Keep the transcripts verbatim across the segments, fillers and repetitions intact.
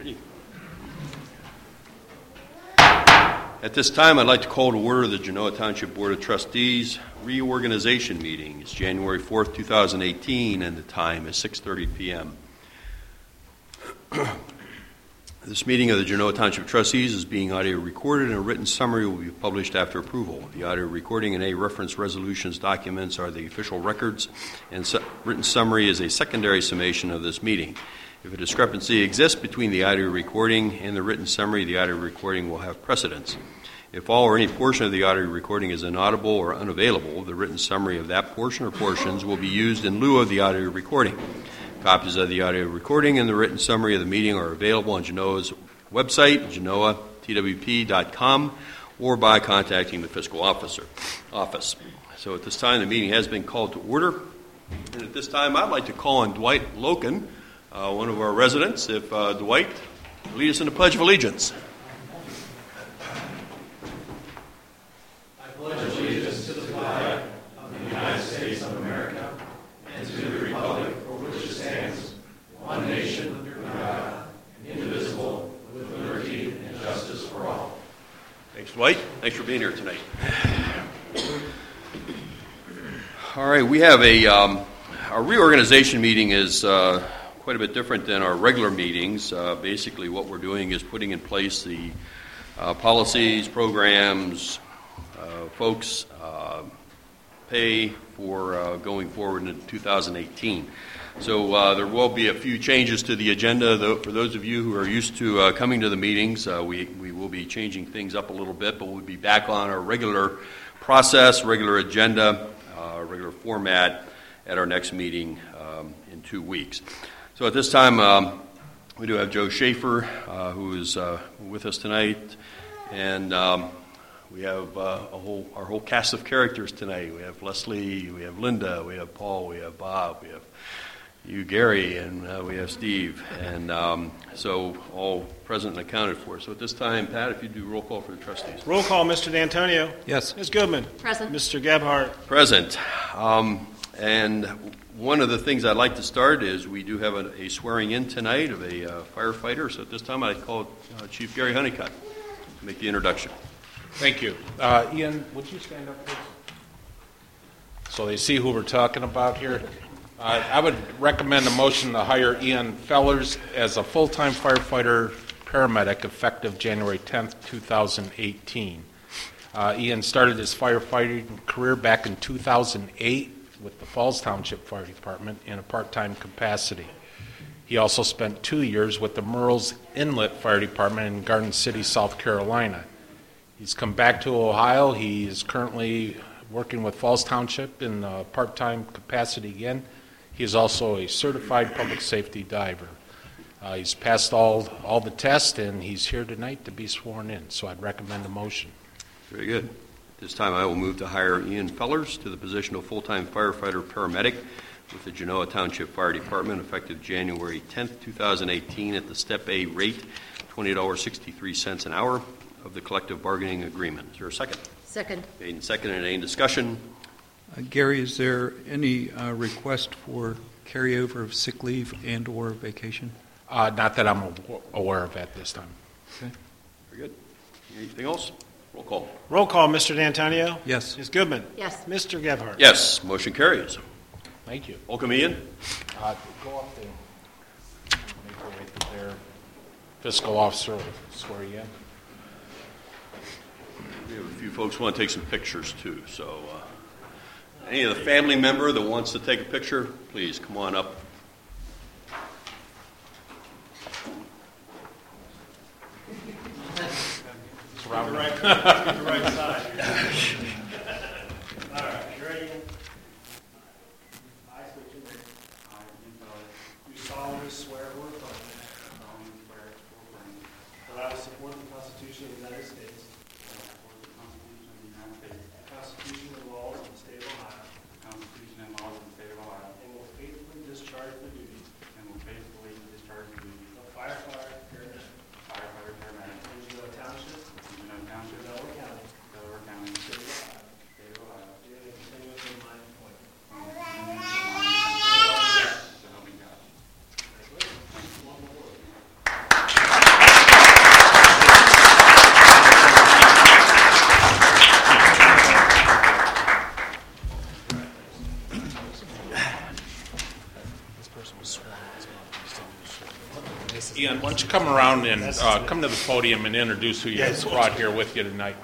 Ready? At this time, I'd like to call to order the Genoa Township Board of Trustees reorganization meeting. It's January fourth, two thousand eighteen, and the time is six thirty p.m. This meeting of the Genoa Township Trustees is being audio recorded, and a written summary will be published after approval. The audio recording and A reference resolutions documents are the official records, and su- written summary is a secondary summation of this meeting. If a discrepancy exists between the audio recording and the written summary, the audio recording will have precedence. If all or any portion of the audio recording is inaudible or unavailable, the written summary of that portion or portions will be used in lieu of the audio recording. Copies of the audio recording and the written summary of the meeting are available on Genoa's website, genoa t w p dot com, or by contacting the fiscal officer office. So at this time, the meeting has been called to order. And at this time, I'd like to call on Dwight Loken, uh, one of our residents. If uh, Dwight, lead us in the Pledge of Allegiance. I pledge allegiance to the flag of the United States of America and to the republic for which it stands, one nation under God, indivisible, with liberty and justice for all. Thanks, Dwight. Thanks for being here tonight. All right, we have a um, our reorganization meeting is uh, quite a bit different than our regular meetings. Uh, basically, what we're doing is putting in place the uh, policies, programs, uh, folks uh, pay for uh, going forward in two thousand eighteen. So uh, there will be a few changes to the agenda. Though, for those of you who are used to uh, coming to the meetings, uh, we, we will be changing things up a little bit, but we'll be back on our regular process, regular agenda, uh, regular format at our next meeting um, in two weeks. So at this time, um, we do have Joe Schaefer, uh, who is uh, with us tonight, and um, we have uh, a whole our whole cast of characters tonight. We have Leslie, we have Linda, we have Paul, we have Bob, we have you, Gary, and uh, we have Steve, and um, so all present and accounted for. So at this time, Pat, if you do roll call for the trustees. Roll call, Mister D'Antonio. Yes. Miz Goodman. Present. Mister Gebhardt. Present. Um, and one of the things I'd like to start is we do have a, a swearing in tonight of a uh, firefighter. So at this time, I'd call uh, Chief Gary Honeycutt to make the introduction. Thank you. Uh, Ian, would you stand up, please? So they see who we're talking about here. Uh, I would recommend a motion to hire Ian Fellers as a full-time firefighter paramedic effective January tenth, two thousand eighteen. Uh, Ian started his firefighting career back in two thousand eight with the Falls Township Fire Department in a part-time capacity. He also spent two years with the Murrells Inlet Fire Department in Garden City, South Carolina. He's come back to Ohio. He is currently working with Falls Township in a part-time capacity again. He is also a certified public safety diver. Uh, he's passed all all the tests, and he's here tonight to be sworn in. So I'd recommend a motion. Very good. At this time, I will move to hire Ian Fellers to the position of full-time firefighter paramedic with the Genoa Township Fire Department effective January tenth, two thousand eighteen at the Step A rate, twenty dollars and sixty-three cents an hour of the collective bargaining agreement. Is there a second? Second. Made and seconded. Any discussion? Uh, Gary, is there any uh, request for carryover of sick leave and or vacation? Uh, not that I'm aware of at this time. Okay. Very good. Anything else? Roll call. Roll call, Mister D'Antonio. Yes. Miz Goodman. Yes. Mister Gebhardt. Yes. Motion carries. Thank you. Welcome, Ian. Uh, go up there. Make her wait that their fiscal officer will swear you in. We have a few folks who want to take some pictures, too. So uh, any of the family member that wants to take a picture, please come on up. Get the right, get the right side. All right, you ready? I state your name. I, Ian Fellers, You solemnly swear or affirm solemnly swear or affirm that I will support the Constitution of the United States, that I will support the Constitution of the United States, the Constitution and laws of the State of Ohio, the Constitution and laws of the State of Ohio, and will faithfully discharge the duties and will faithfully discharge the duties of firefighter, paramedic, of firefighter paramedic in Genoa Township, in Genoa Township, Delaware County, Delaware County, State of Ohio, State of Ohio, and continuous in my employment. and will continue to mind, so help me God. Congratulations. One more. Ian, why don't you come around and uh, come to the podium and introduce who you brought here with you tonight.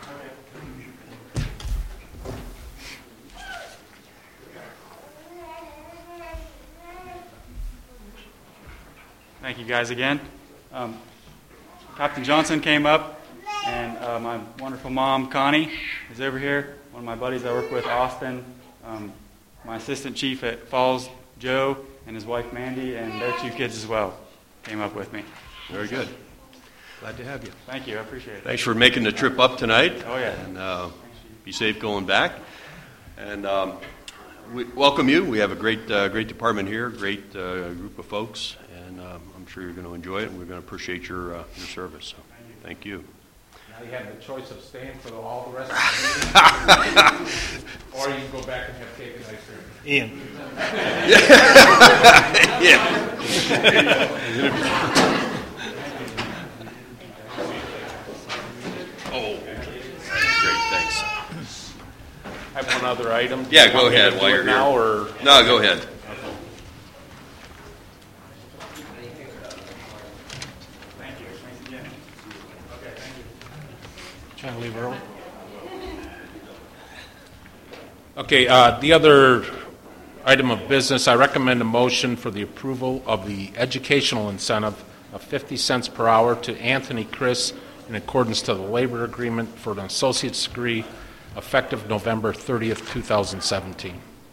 Thank you guys again. Um, Captain Johnson came up, and uh, my wonderful mom, Connie, is over here. One of my buddies I work with, Austin, um, my assistant chief at Falls, Joe, and his wife, Mandy, and their two kids as well came up with me. Very good. Glad to have you. Thank you. I appreciate it. Thanks for making the trip up tonight. Oh, yeah. And uh, be safe going back. And um, we welcome you. We have a great, uh, great department here, great uh, group of folks, and um, I'm sure you're going to enjoy it. And we're going to appreciate your uh, your service. So, thank you. Now you have the choice of staying for the, all the rest of the meeting, or you can go back and have cake and ice cream. Ian. Oh, great, thanks. I have one other item. Do Yeah, you go want me to ahead do while it you're now, here. Or No, go ahead. Thank you. Thanks again. Okay, thank you. Trying to leave early? Okay, uh, the other item of business, I recommend a motion for the approval of the educational incentive of fifty cents per hour to Anthony Chris in accordance to the labor agreement for an associate's degree effective November thirtieth, two thousand seventeen.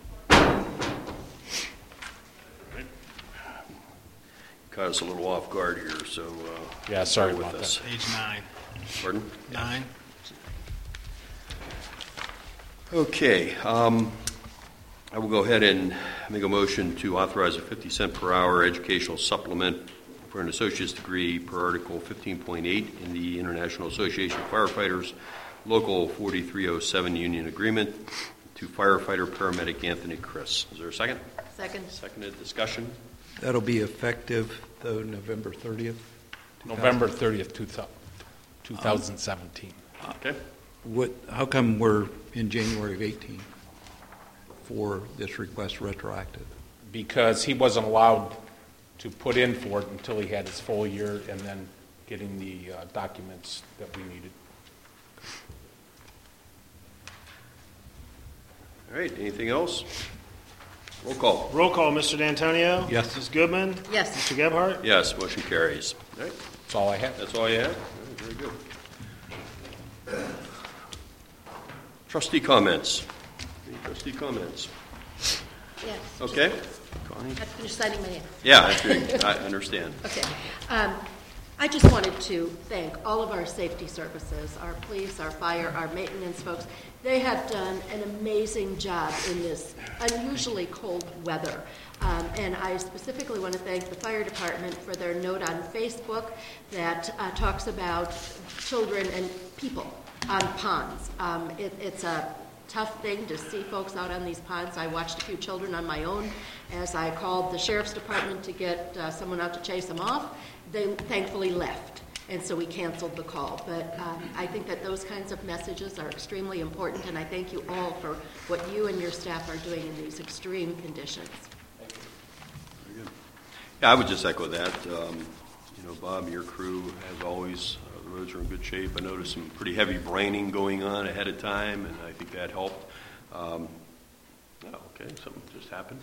Caught us a little off guard here, so uh, Yeah, sorry bear with about us. Page nine. Pardon? Nine. Okay, um, I will go ahead and make a motion to authorize a fifty cent per hour educational supplement for an associate's degree per Article fifteen point eight in the International Association of Firefighters Local forty-three oh seven Union Agreement to firefighter paramedic Anthony Chris. Is there a second? Second. Seconded. Discussion? That'll be effective, though, November thirtieth. November thirtieth, two thousand seventeen. Okay. What, how come we're in January of eighteen for this request retroactive? Because he wasn't allowed to put in for it until he had his full year and then getting the uh, documents that we needed. All right, anything else? Roll call. Roll call, Mister D'Antonio? Yes. Miz Goodman? Yes. Mister Gebhardt? Yes, motion carries. All right, That's all I have. that's all you have? All right, very good. Trustee comments. Any trustee comments? Yes. Okay. Connie? I finished signing my name. Yeah, I agree. I understand. Okay. Um, I just wanted to thank all of our safety services, our police, our fire, our maintenance folks. They have done an amazing job in this unusually cold weather. Um, and I specifically want to thank the fire department for their note on Facebook that uh, talks about children and people on ponds. Um, it, it's a tough thing to see folks out on these ponds. I watched a few children on my own as I called the sheriff's department to get uh, someone out to chase them off. They thankfully left, and so we canceled the call. But um, I think that those kinds of messages are extremely important, and I thank you all for what you and your staff are doing in these extreme conditions. Yeah, I would just echo that. Um, you know, Bob, your crew, as always, uh, the roads are in good shape. I noticed some pretty heavy braining going on ahead of time, and I think that helped. Um, oh, okay, something just happened.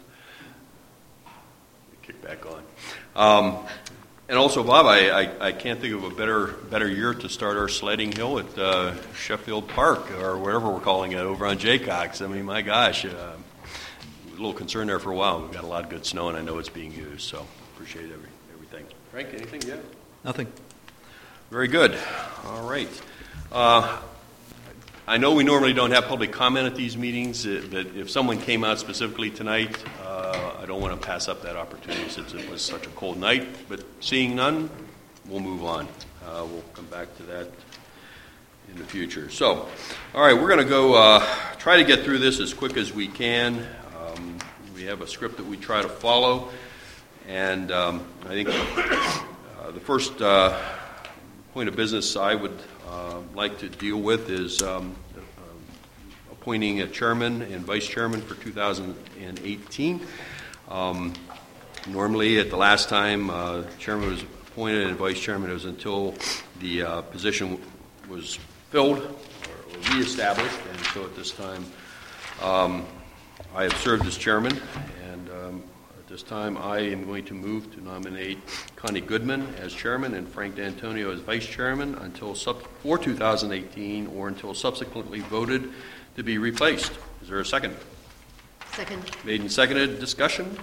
Kick back on. Um, and also, Bob, I, I, I can't think of a better better year to start our sledding hill at uh, Sheffield Park, or whatever we're calling it, over on Jaycox. I mean, my gosh, uh, a little concerned there for a while. We've got a lot of good snow, and I know it's being used, so appreciate every, everything. Frank, anything yet? Nothing. Very good. All right. Uh, I know we normally don't have public comment at these meetings, uh, but if someone came out specifically tonight, uh, I don't want to pass up that opportunity since it was such a cold night. But seeing none, we'll move on. Uh, we'll come back to that in the future. So, all right, we're going to go uh, try to get through this as quick as we can. Um, we have a script that we try to follow, and um, I think uh, the first uh, point of business I would uh, like to deal with is um, uh, appointing a chairman and vice chairman for two thousand eighteen. Um, normally, at the last time, uh, chairman was appointed and vice chairman. It was until the uh, position was filled or reestablished, and so at this time um, I have served as chairman, and um, at this time I am going to move to nominate Connie Goodman as chairman and Frank D'Antonio as vice chairman until sub- for two thousand eighteen or until subsequently voted to be replaced. Is there a second? Second. Made and seconded. Discussion?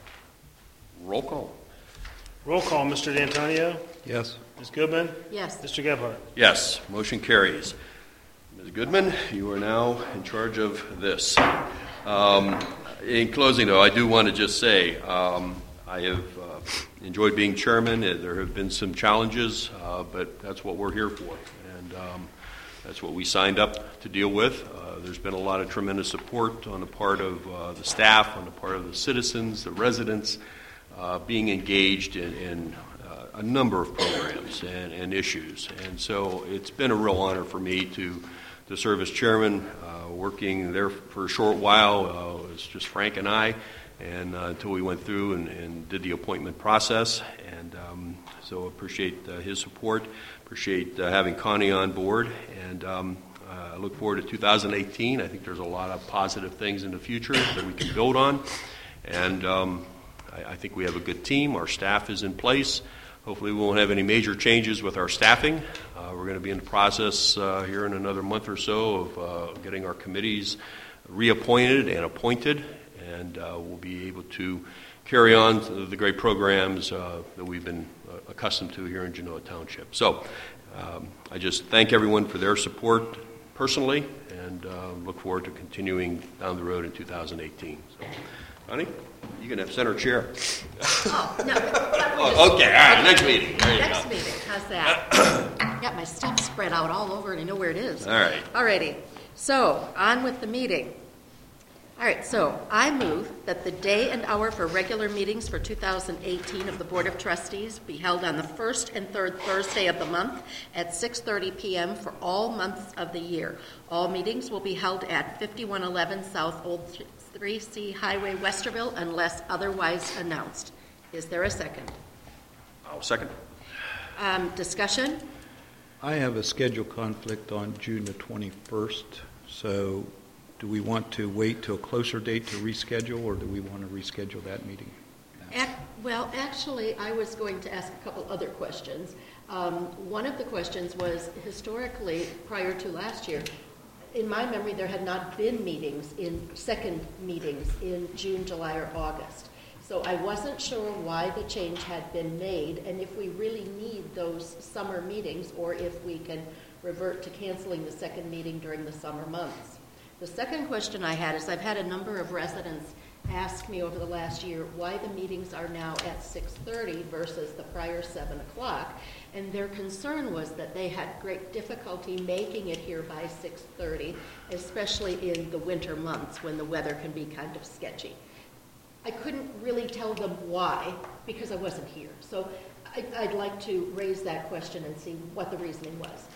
Roll call. Roll call, Mister D'Antonio. Yes. Miz Goodman. Yes. Mister Gebhardt. Yes, motion carries. Miz Goodman, you are now in charge of this. Um, in closing, though, I do want to just say um, I have uh, enjoyed being chairman. There have been some challenges, uh, but that's what we're here for, and um, that's what we signed up to deal with. Uh, there's been a lot of tremendous support on the part of uh, the staff, on the part of the citizens, the residents, uh, being engaged in, in uh, a number of programs and, and issues. And so it's been a real honor for me to, to serve as chairman, uh, working there for a short while. Uh, it was just Frank and I, and uh, until we went through and, and did the appointment process. And um, so appreciate uh, his support. Appreciate uh, having Connie on board, and um, uh, I look forward to two thousand eighteen. I think there's a lot of positive things in the future that we can build on, and um, I, I think we have a good team. Our staff is in place. Hopefully we won't have any major changes with our staffing. Uh, we're going to be in the process uh, here in another month or so of uh, getting our committees reappointed and appointed, and uh, we'll be able to carry on the great programs uh, that we've been uh, accustomed to here in Genoa Township. So um, I just thank everyone for their support personally, and uh, look forward to continuing down the road in two thousand eighteen. So, Connie, you can have center chair. Oh, no. Oh, okay, all right, next meeting. There you Next go. meeting, how's that? Got my stuff spread out all over and I know where it is. All right. All righty. So, on with the meeting. All right, so I move that the day and hour for regular meetings for two thousand eighteen of the Board of Trustees be held on the first and third Thursday of the month at six thirty p.m. for all months of the year. All meetings will be held at fifty-one eleven South Old three C Highway, Westerville, unless otherwise announced. Is there a second? I'll second. Um, discussion? I have a schedule conflict on June the twenty-first, so do we want to wait till a closer date to reschedule, or do we want to reschedule that meeting now? Ac- Well, actually, I was going to ask a couple other questions. Um, one of the questions was, historically, prior to last year, in my memory, there had not been meetings in, second meetings in June, July, or August. So I wasn't sure why the change had been made, and if we really need those summer meetings, or if we can revert to canceling the second meeting during the summer months. The second question I had is I've had a number of residents ask me over the last year why the meetings are now at six thirty versus the prior seven o'clock, and their concern was that they had great difficulty making it here by six thirty, especially in the winter months when the weather can be kind of sketchy. I couldn't really tell them why because I wasn't here. So I, I'd like to raise that question and see what the reasoning was.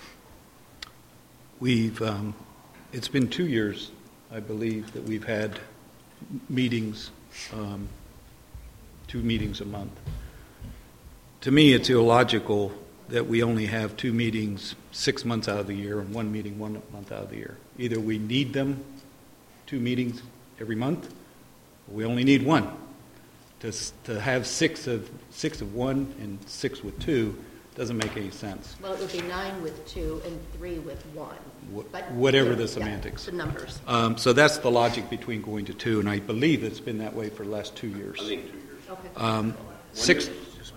We've, um, it's been two years, I believe, that we've had meetings, um, two meetings a month. To me, it's illogical that we only have two meetings six months out of the year and one meeting one month out of the year. Either we need them, two meetings every month, or we only need one. To, to have six of, six of one and six with two doesn't make any sense. Well, it would be nine with two and three with one. Wh- But, whatever yeah, the yeah, semantics. the numbers. Um, so that's the logic between going to two, and I believe it's been that way for the last two years. I think two years. Okay. Um, six,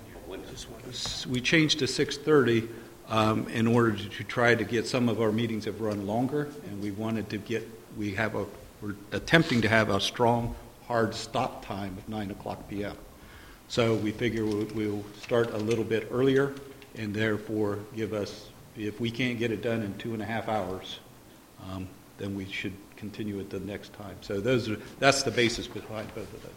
we changed to six thirty um, in order to, to try to get some of our meetings have run longer, and we wanted to get, we have a, we're attempting to have a strong, hard stop time of nine o'clock p.m. So we figure we'll, we'll start a little bit earlier, and therefore give us, if we can't get it done in two and a half hours, um, then we should continue it the next time. So those are, that's the basis behind both of those.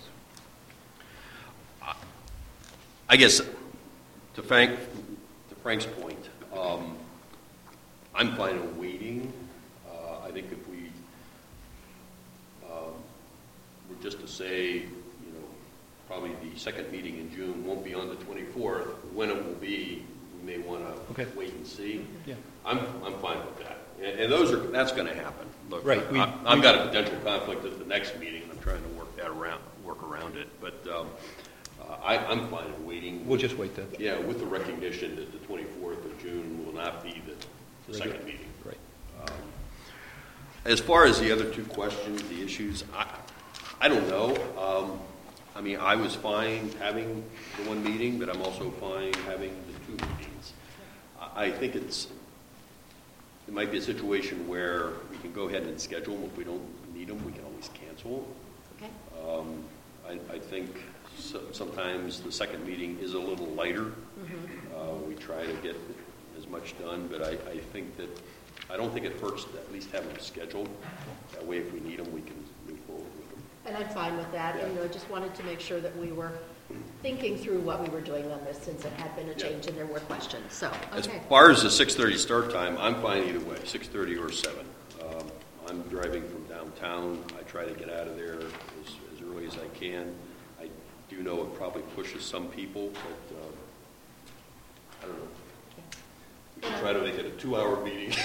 I guess to Frank, to Frank's point, um, I'm fine with waiting. Uh, I think if we um, were just to say, you know, probably the second meeting in June won't be on the twenty-fourth. When it will be, we may want to Okay. wait and see. Yeah. I'm, I'm fine with that. And, and those are, that's going to happen. Look, Right, we- I, I've we- got a potential conflict at the next meeting, and I'm trying to work that around, work around it. But um, uh, I, I'm fine with waiting. We'll just wait then. Yeah, with the recognition that the twenty-fourth of June will not be the, the Regular. second meeting. Right. Um, As far as the other two questions, the issues, I, I don't know. Um, I mean, I was fine having the one meeting, but I'm also fine having the two meetings. I, I think it's, it might be a situation where we can go ahead and schedule them. If we don't need them, we can always cancel Okay. them. Um, I, I think so, sometimes the second meeting is a little lighter. Mm-hmm. Uh, we try to get as much done, but I, I think that I don't think it hurts to at least have them scheduled. That way, if we need them, we can move forward with them. And I'm fine with that. And, you know, I just wanted to make sure that we were thinking through what we were doing on this, since it had been a change and there were questions. So, As okay. far as the six thirty start time, I'm fine either way, six thirty or seven. Um, I'm driving from downtown. I try to get out of there as, as early as I can. I do know it probably pushes some people, but uh, I don't know. We can try to make it a two-hour meeting.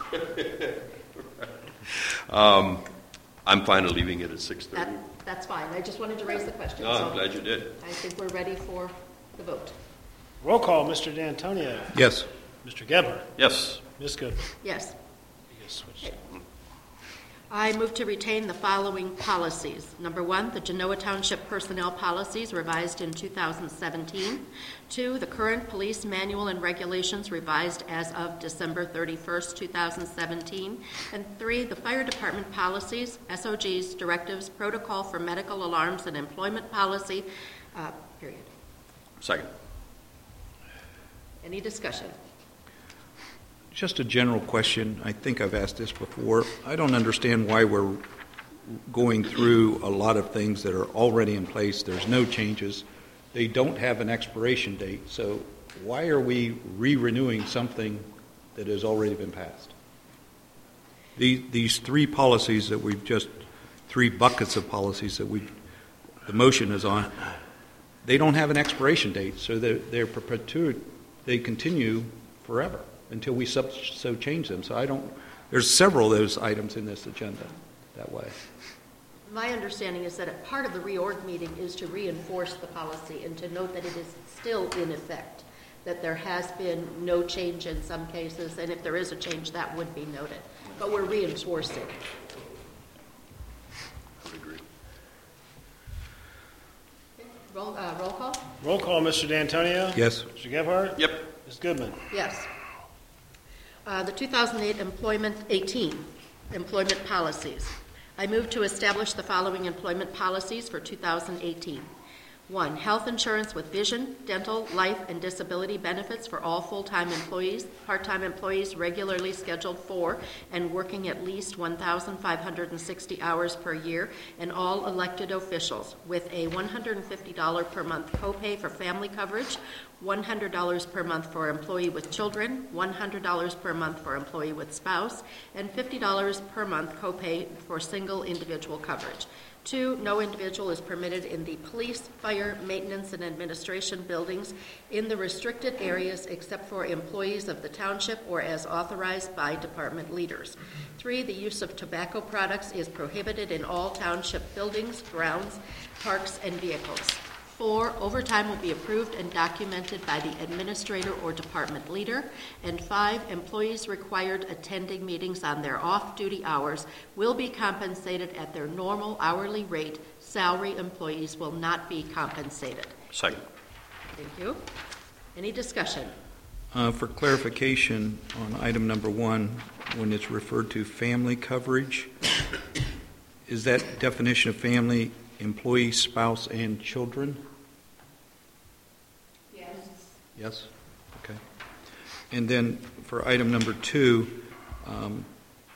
um, I'm fine with leaving it at six thirty. That, that's fine. I just wanted to raise the question. No, So I'm glad you did. I think we're ready for the vote. Roll call, Mister D'Antonio. Yes. Mister Gebhardt. Yes. Miz Goodman. Yes. You can switch. I move to retain the following policies. Number one, the Genoa Township Personnel Policies revised in two thousand seventeen. Two, the current police manual and regulations revised as of December thirty-first, two thousand seventeen. And three, the Fire Department Policies, S O Gs, Directives, Protocol for Medical Alarms and Employment Policy, uh, period. Second. Any discussion? Just a general question. I think I've asked this before. I don't understand why we're going through a lot of things that are already in place. There's no changes. They don't have an expiration date. So why are we re-renewing something that has already been passed? These, these three policies that we've just, three buckets of policies that we, the motion is on, they don't have an expiration date. So they're, they're perpetuate, they continue forever until we sub, so change them. So I don't, there's several of those items in this agenda that way. My understanding is that a part of the reorg meeting is to reinforce the policy and to note that it is still in effect, that there has been no change in some cases, and if there is a change, that would be noted. But we're reinforcing. I would agree. Roll, uh, roll call? Roll call, Mister D'Antonio. Yes. Mister Gebhardt. Yep. Miz Goodman. Yes. Uh, The two thousand eight Employment, eighteen, Employment Policies. I move to establish the following employment policies for two thousand eighteen. One, health insurance with vision, dental, life, and disability benefits for all full-time employees, part-time employees regularly scheduled for and working at least one thousand five hundred sixty hours per year, and all elected officials, with a one hundred fifty dollars per month copay for family coverage, one hundred dollars per month for employee with children, one hundred dollars per month for employee with spouse, and fifty dollars per month copay for single individual coverage. Two, no individual is permitted in the police, fire, maintenance, and administration buildings in the restricted areas except for employees of the township or as authorized by department leaders. Three, the use of tobacco products is prohibited in all township buildings, grounds, parks, and vehicles. Four, overtime will be approved and documented by the administrator or department leader. And five, employees required attending meetings on their off-duty hours will be compensated at their normal hourly rate. Salary employees will not be compensated. Second. Thank you. Any discussion? Uh, for clarification on item number one, when it's referred to family coverage, is that definition of family employee, spouse, and children? Yes. Yes? Okay. And then for item number two, um,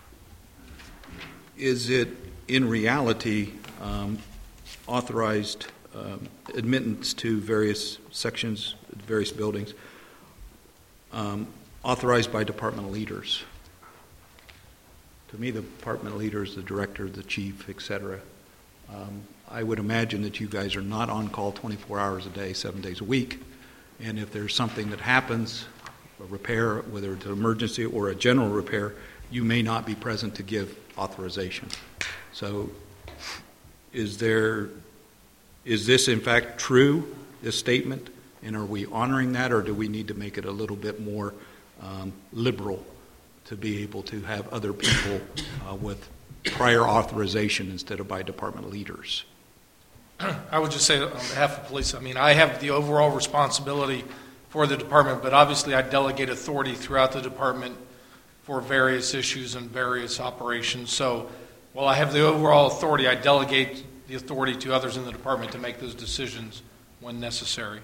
is it in reality um, authorized um, admittance to various sections, various buildings, um, authorized by department leaders? To me, the department leader is the director, the chief, et cetera. Um, I would imagine that you guys are not on call twenty-four hours a day, seven days a week. And if there's something that happens, a repair, whether it's an emergency or a general repair, you may not be present to give authorization. So is there, is this in fact true, this statement? And are we honoring that, or do we need to make it a little bit more um, liberal to be able to have other people uh, with prior authorization instead of by department leaders? I would just say on behalf of the police, I mean, I have the overall responsibility for the department, but obviously I delegate authority throughout the department for various issues and various operations. So while I have the overall authority, I delegate the authority to others in the department to make those decisions when necessary.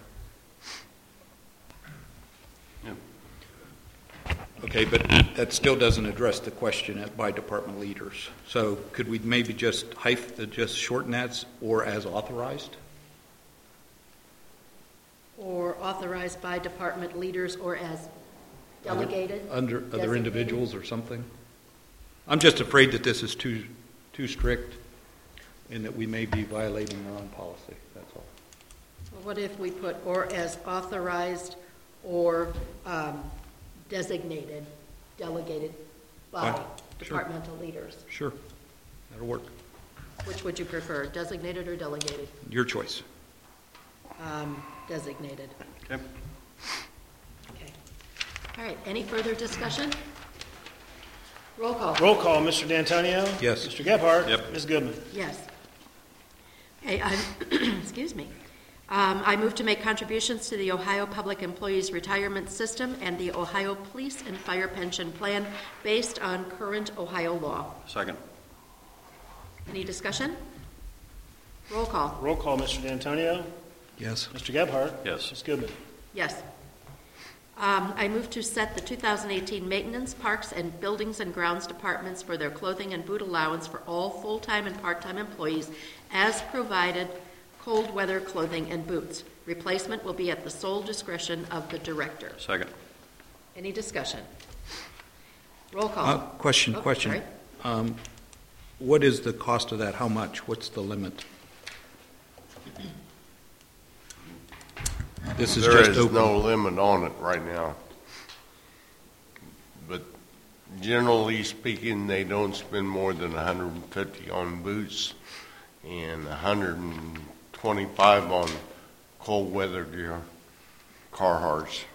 Okay, but that still doesn't address the question at by department leaders. So could we maybe just hyph the just shorten that, or as authorized? Or authorized by department leaders or as delegated? Under other designated? individuals or something? I'm just afraid that this is too too strict and that we may be violating our own policy, that's all. Well, what if we put or as authorized or um, designated, delegated by Fine. Sure. departmental leaders? Sure, that'll work. Which would you prefer, designated or delegated? Your choice. Um, designated. Okay. Okay. All right, any further discussion? Roll call. Roll call, Mister D'Antonio? Yes. Mister Gebhardt? Yep. Miz Goodman? Yes. Okay, I, excuse me. Um, I move to make contributions to the Ohio Public Employees Retirement System and the Ohio Police and Fire Pension Plan based on current Ohio law. Second. Any discussion? Roll call. Roll call, Mister D'Antonio? Yes. Mister Gebhardt? Yes. Miz Goodman? Yes. Um, I move to set the two thousand eighteen Maintenance, Parks, and Buildings and Grounds Departments for their clothing and boot allowance for all full-time and part-time employees as provided cold weather clothing and boots. Replacement will be at the sole discretion of the director. Second. Any discussion? Roll call. Uh, question, Oh, question. sorry. Um, what is the cost of that? How much? What's the limit? This is There just is open. no limit on it right now. But generally speaking, they don't spend more than one hundred fifty on boots and one hundred twenty-five on cold weather gear, Carhartts.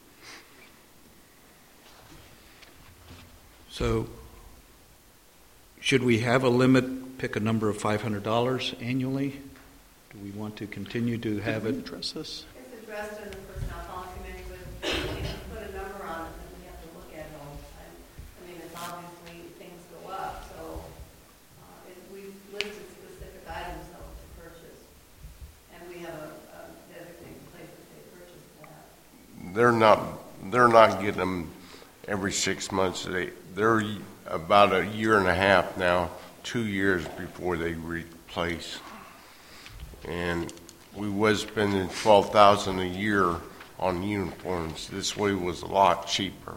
So, should we have a limit, pick a number of five hundred dollars annually? Do we want to continue to have it? Address this. It's addressed in the personnel policy committee, but if you put a number on it, then we have to look at it all the time. I mean, it's obviously things go up, so uh, if we've listed specific items though to purchase, and we have a, a designated place that they purchase that. They're not, they're not getting them every six months. They, they're about a year and a half now, two years before they replace. And we was spending twelve thousand a year on uniforms. This way was a lot cheaper.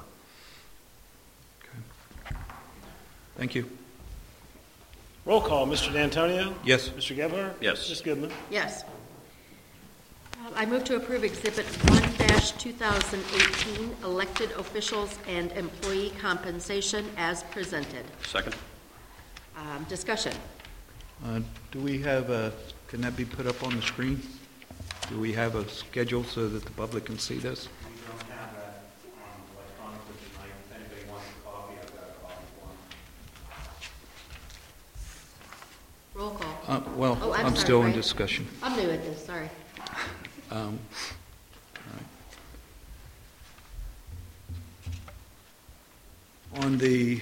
Okay. Thank you. Roll call, Mister D'Antonio? Yes. Mister Gebhardt? Yes. Miz Goodman? Yes. Uh, I move to approve Exhibit one two thousand eighteen, Elected Officials and Employee Compensation as presented. Second. Um, discussion. Uh, do we have a, can that be put up on the screen? Do we have a schedule so that the public can see this? We don't have that um, electronically tonight. If anybody wants a copy, I've got a copy for them. Roll call. Uh, well, Oh, I'm I'm sorry, still in Ray. discussion. I'm new at this, sorry. Um, all right. On the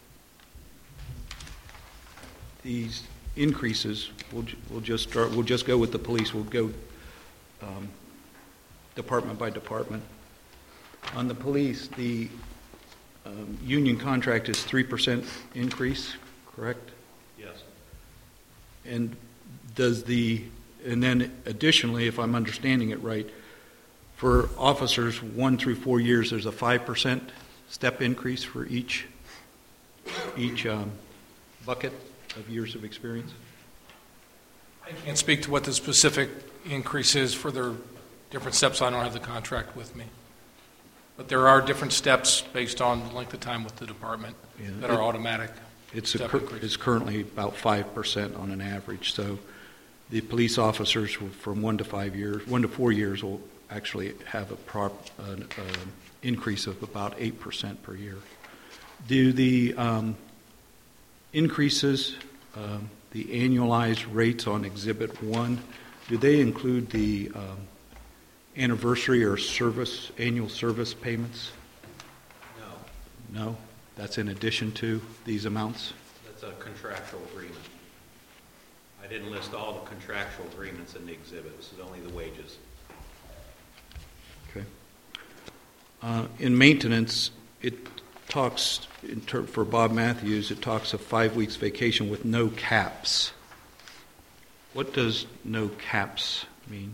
these increases, we'll ju- we'll just start. We'll just go with the police. We'll go um, department by department. On the police, the um, union contract is three percent increase, correct? Yes. And does the, and then additionally, if I'm understanding it right, for officers one through four years, there's a five percent step increase for each each um, bucket of years of experience? I can't speak to what the specific increase is for their different steps. I don't have the contract with me. But there are different steps based on the length of time with the department Yeah, that are it- automatic. It's, a step cur- increase. it's currently about five percent on an average, so the police officers will- from one to five years, one to four years will actually have a prop, an uh, increase of about eight percent per year. Do the um, increases, um, the annualized rates on Exhibit one, do they include the um, anniversary or service, annual service payments? No, No? That's in addition to these amounts? that's a contractual agreement. I didn't list all the contractual agreements in the exhibit. This is only the wages. Okay. Uh, In maintenance, it talks, in ter- for Bob Matthews, it talks of five weeks vacation with no caps. What does no caps mean?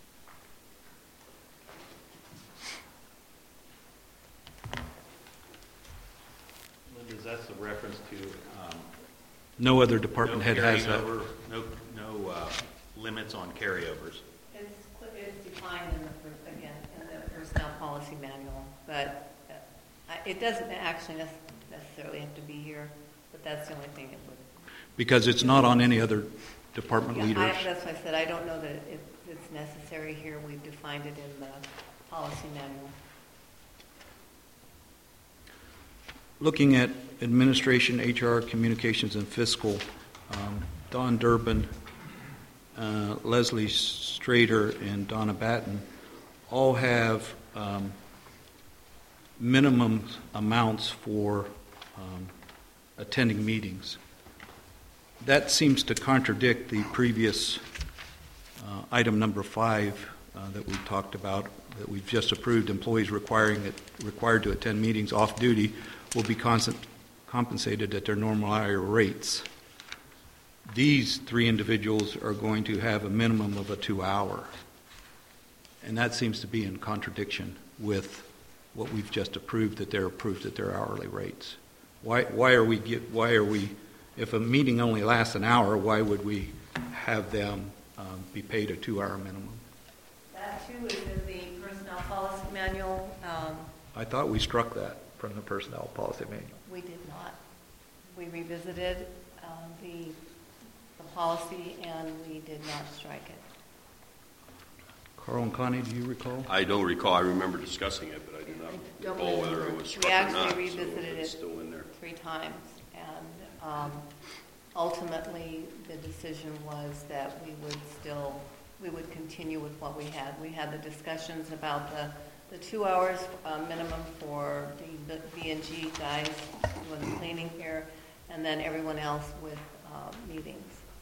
Linda, that's a reference to um, No other department no head has that. carryover, no, no uh, limits on carryovers. It's, cl- it's defined in the, per- again, in the personnel policy manual, but uh, I- it doesn't actually nec- necessarily have to be here, but that's the only thing it would. Because it's not on any other department Yeah, leaders. I, that's why I said I don't know that it, it's necessary here. We've defined it in the policy manual. Looking at administration, H R, communications, and fiscal, um, Don Durbin, uh, Leslie Strader, and Donna Batten all have um, minimum amounts for um, attending meetings. That seems to contradict the previous uh, item number five uh, that we talked about, that we've just approved. Employees requiring it, required to attend meetings off duty will be constant, compensated at their normal hour rates. These three individuals are going to have a minimum of a two-hour, and that seems to be in contradiction with what we've just approved, that they're approved at their hourly rates. Why, why are we get, why are we, if a meeting only lasts an hour, why would we have them um, be paid a two-hour minimum? That too is in the personnel policy manual. Um, I thought we struck that from the personnel policy manual. we did not. We revisited um, the, the policy and we did not strike it. Carl and Connie, do you recall? I don't recall. I remember discussing it, but I do not don't recall whether it was We struck or actually not. So revisited it's it still in there. three times, and um, ultimately, the decision was that we would still, we would continue with what we had. We had the discussions about the, the two hours uh, minimum for the B and G guys doing the cleaning here, and then everyone else with uh, meetings.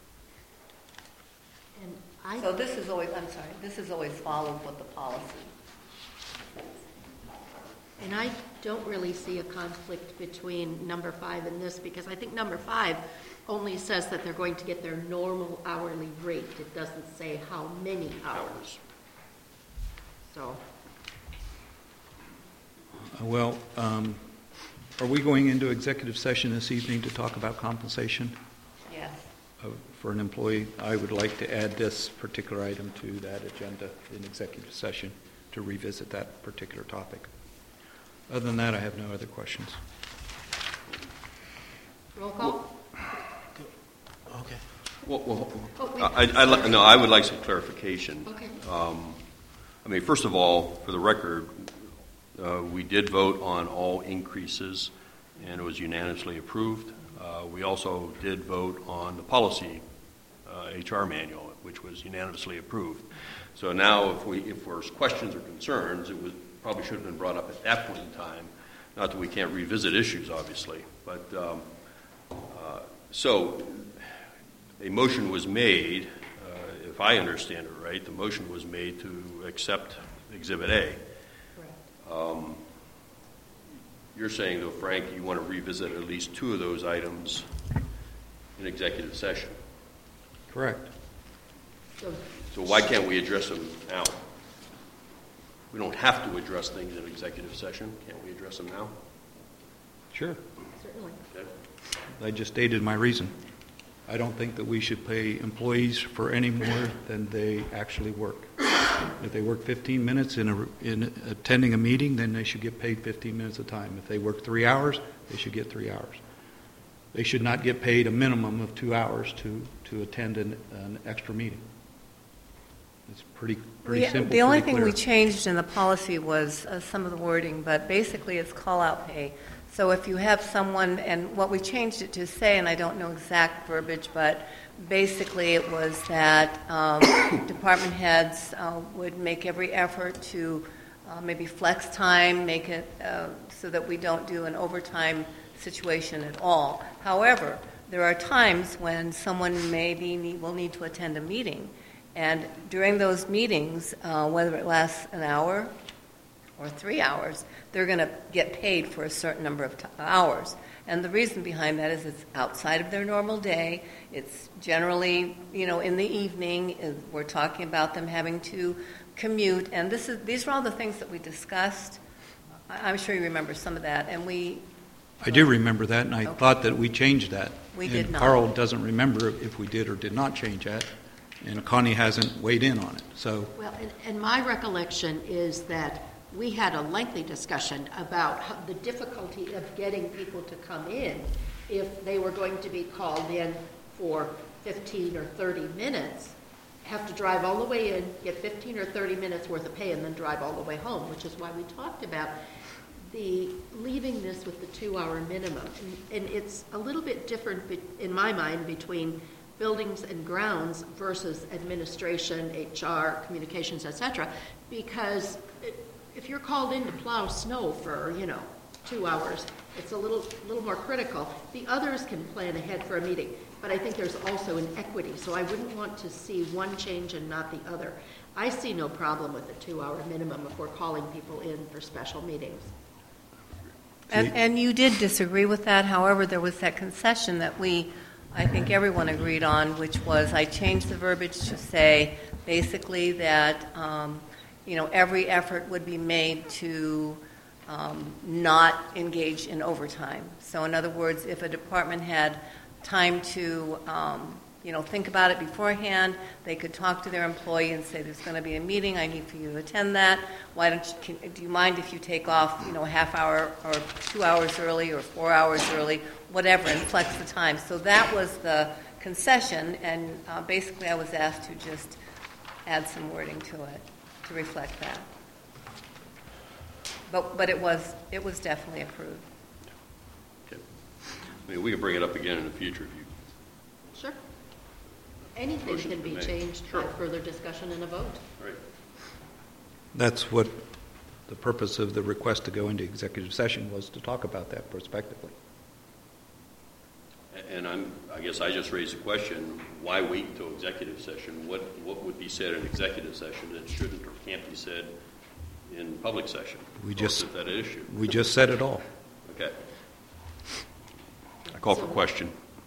And I, So this is always, I'm sorry, this has always followed what the policy says. and I don't really see a conflict between number five and this, because I think number five only says that they're going to get their normal hourly rate. It doesn't say how many hours. So, Uh, Well, um, are we going into executive session this evening to talk about compensation Yes. of- for an employee? I would like to add this particular item to that agenda in executive session to revisit that particular topic. Other than that, I have no other questions. roll call? Okay. Well, well, Oh, wait. I, I, li- no, I would like some clarification. Okay. Um, I mean, first of all, for the record, uh, we did vote on all increases, and it was unanimously approved. Uh, we also did vote on the policy uh, H R manual, which was unanimously approved. So now, if we if there's questions or concerns, it was probably should have been brought up at that point in time. Not that we can't revisit issues, obviously, but um, uh, so a motion was made. Uh, if I understand it right, the motion was made to accept Exhibit A. Um, you're saying, though, Frank, you want to revisit at least two of those items in executive session. Correct. So, So why can't we address them now? We don't have to address things in executive session. Can't we address them now? Sure. certainly. Okay. I just stated my reason. I don't think that we should pay employees for any more than they actually work. If they work fifteen minutes in, a, in attending a meeting, then they should get paid fifteen minutes a time. If they work three hours, they should get three hours. They should not get paid a minimum of two hours to, to attend an, an extra meeting. It's pretty pretty We- simple. The only pretty thing we clear. changed in the policy was uh, some of the wording, but basically it's call-out pay. So if you have someone, and what we changed it to say, and I don't know exact verbiage, but basically it was that um, department heads uh, would make every effort to uh, maybe flex time, make it uh, so that we don't do an overtime situation at all. However, there are times when someone maybe need, will need to attend a meeting, and during those meetings, uh, whether it lasts an hour or three hours, they're going to get paid for a certain number of t- hours. And the reason behind that is it's outside of their normal day. It's generally, you know, in the evening. uh, We're talking about them having to commute, and this is these are all the things that we discussed. I- I'm sure you remember some of that, and we. I do remember that, and I Okay. thought that we changed that. We and did not. Carl doesn't remember if we did or did not change that, and Connie hasn't weighed in on it. So Well, and, and my recollection is that we had a lengthy discussion about how, the difficulty of getting people to come in if they were going to be called in for fifteen or thirty minutes, have to drive all the way in, get fifteen or thirty minutes worth of pay, and then drive all the way home, which is why we talked about the leaving this with the two-hour minimum. And, and it's a little bit different be, in my mind between buildings and grounds versus administration, H R, communications, et cetera, because it, if you're called in to plow snow for, you know, two hours, it's a little, little more critical. The others can plan ahead for a meeting, but I think there's also an equity, so I wouldn't want to see one change and not the other. I see no problem with a two-hour minimum if we're calling people in for special meetings. And, and you did disagree with that. However, there was that concession that we, I think everyone agreed on, which was I changed the verbiage to say basically that, um, you know, every effort would be made to um, not engage in overtime. So in other words, if a department had time to, um, you know, think about it beforehand, they could talk to their employee and say, there's going to be a meeting, I need for you to attend that. Why don't you, can, do you mind if you take off, you know, a half hour or two hours early or four hours early, whatever, and flex the time. So that was the concession, and uh, basically I was asked to just add some wording to it to reflect that. But but it was it was definitely approved. Okay. I mean, we can bring it up again in the future if you. Sure. Anything Motion can be been made. changed Sure. by further discussion and a vote. All right. that's what the purpose of the request to go into executive session was, to talk about that prospectively. And I'm, I guess I just raised the question, why wait until executive session? What, what would be said in executive session that shouldn't or can't be said in public session? We just- Is that an issue? We just said it all. Okay. I call for question.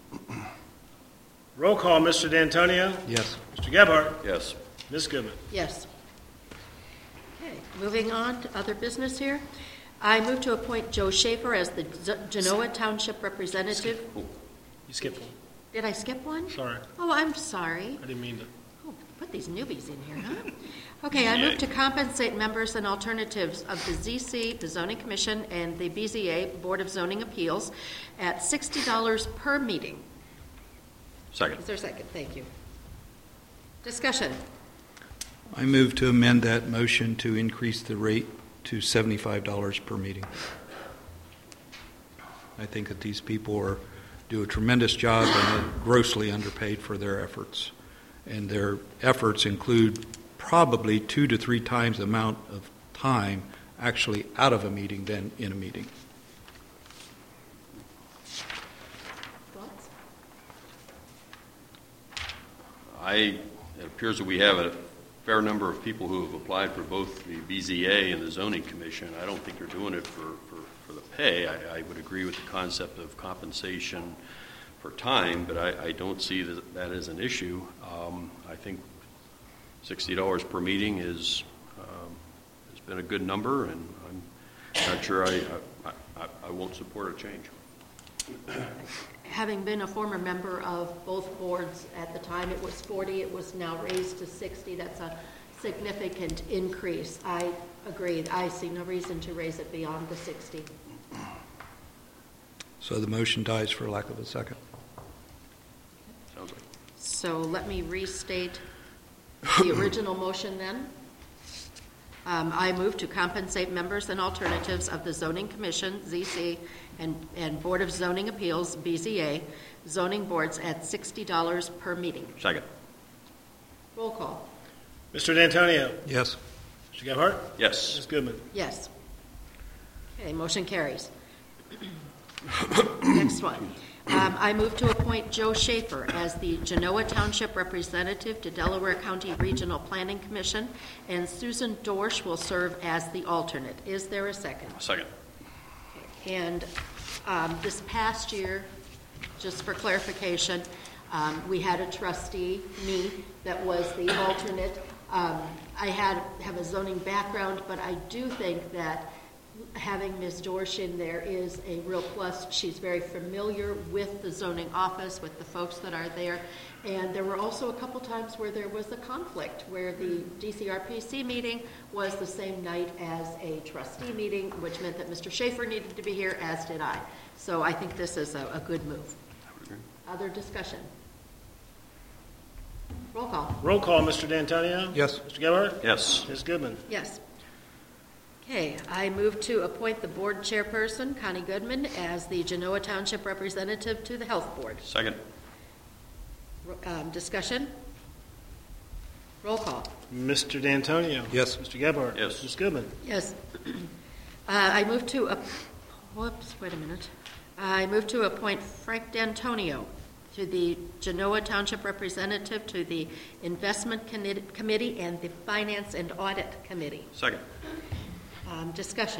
Roll call, Mister D'Antonio. Yes. Mister Gebhardt. Yes. Miz Goodman. Yes. Okay, moving on to other business here. I move to appoint Joe Schaefer as the Z- Genoa Township Representative. You skipped one. Did I skip one? Sorry. Oh, I'm sorry. I didn't mean to. Oh, put these newbies in here, huh? Okay, I move to compensate members and alternatives of the Z C, the Zoning Commission, and the B Z A, Board of Zoning Appeals, at sixty dollars per meeting. Second. Is there a second? Thank you. Discussion. I move to amend that motion to increase the rate to seventy-five dollars per meeting. I think that these people are, do a tremendous job and are grossly underpaid for their efforts. And their efforts include probably two to three times the amount of time actually out of a meeting than in a meeting. Thoughts? I, it appears that we have a fair number of people who have applied for both the B Z A and the Zoning Commission. I don't think they're doing it for, for, for the pay. I, I would agree with the concept of compensation for time, but I, I don't see that, that as an issue. Um, I think sixty dollars per meeting is um, has been a good number, and I'm not sure I, I, I, I won't support a change. Having been a former member of both boards at the time, it was forty, it was now raised to sixty. That's a significant increase. I agree. I see no reason to raise it beyond the sixty. So the motion dies for lack of a second. Sounds like. So let me restate the original motion then. Um, I move to compensate members and alternatives of the Zoning Commission, Z C, and, and Board of Zoning Appeals, B Z A, zoning boards at sixty dollars per meeting. Second. Roll call. Mister D'Antonio. Yes. Mister Gebhardt. Yes. Miz Goodman. Yes. Okay, motion carries. Next one. Um, I move to appoint Joe Schaefer as the Genoa Township representative to Delaware County Regional Planning Commission, and Susan Dorsch will serve as the alternate. Is there a second? Second. And um, this past year, just for clarification, um, we had a trustee, me, that was the alternate. Um, I had have a zoning background, but I do think that having Miz Dorsch in there is a real plus. She's very familiar with the zoning office, with the folks that are there. And there were also a couple times where there was a conflict, where the D C R P C meeting was the same night as a trustee meeting, which meant that Mister Schaefer needed to be here, as did I. So I think this is a, a good move. Other discussion? Roll call. Roll call, Mister D'Antonio. Yes. Mister Gebhardt. Yes. Miz Goodman. Yes. Okay, I move to appoint the board chairperson, Connie Goodman, as the Genoa Township representative to the Health Board. Second. Um, discussion? Roll call. Mister D'Antonio. Yes. Mister Gebhardt. Yes. Miz Goodman. Yes. uh, I move to, ap- whoops, wait a minute. I move to appoint Frank D'Antonio to the Genoa Township representative to the Investment Committee- Committee and the Finance and Audit Committee. Second. Um, discussion.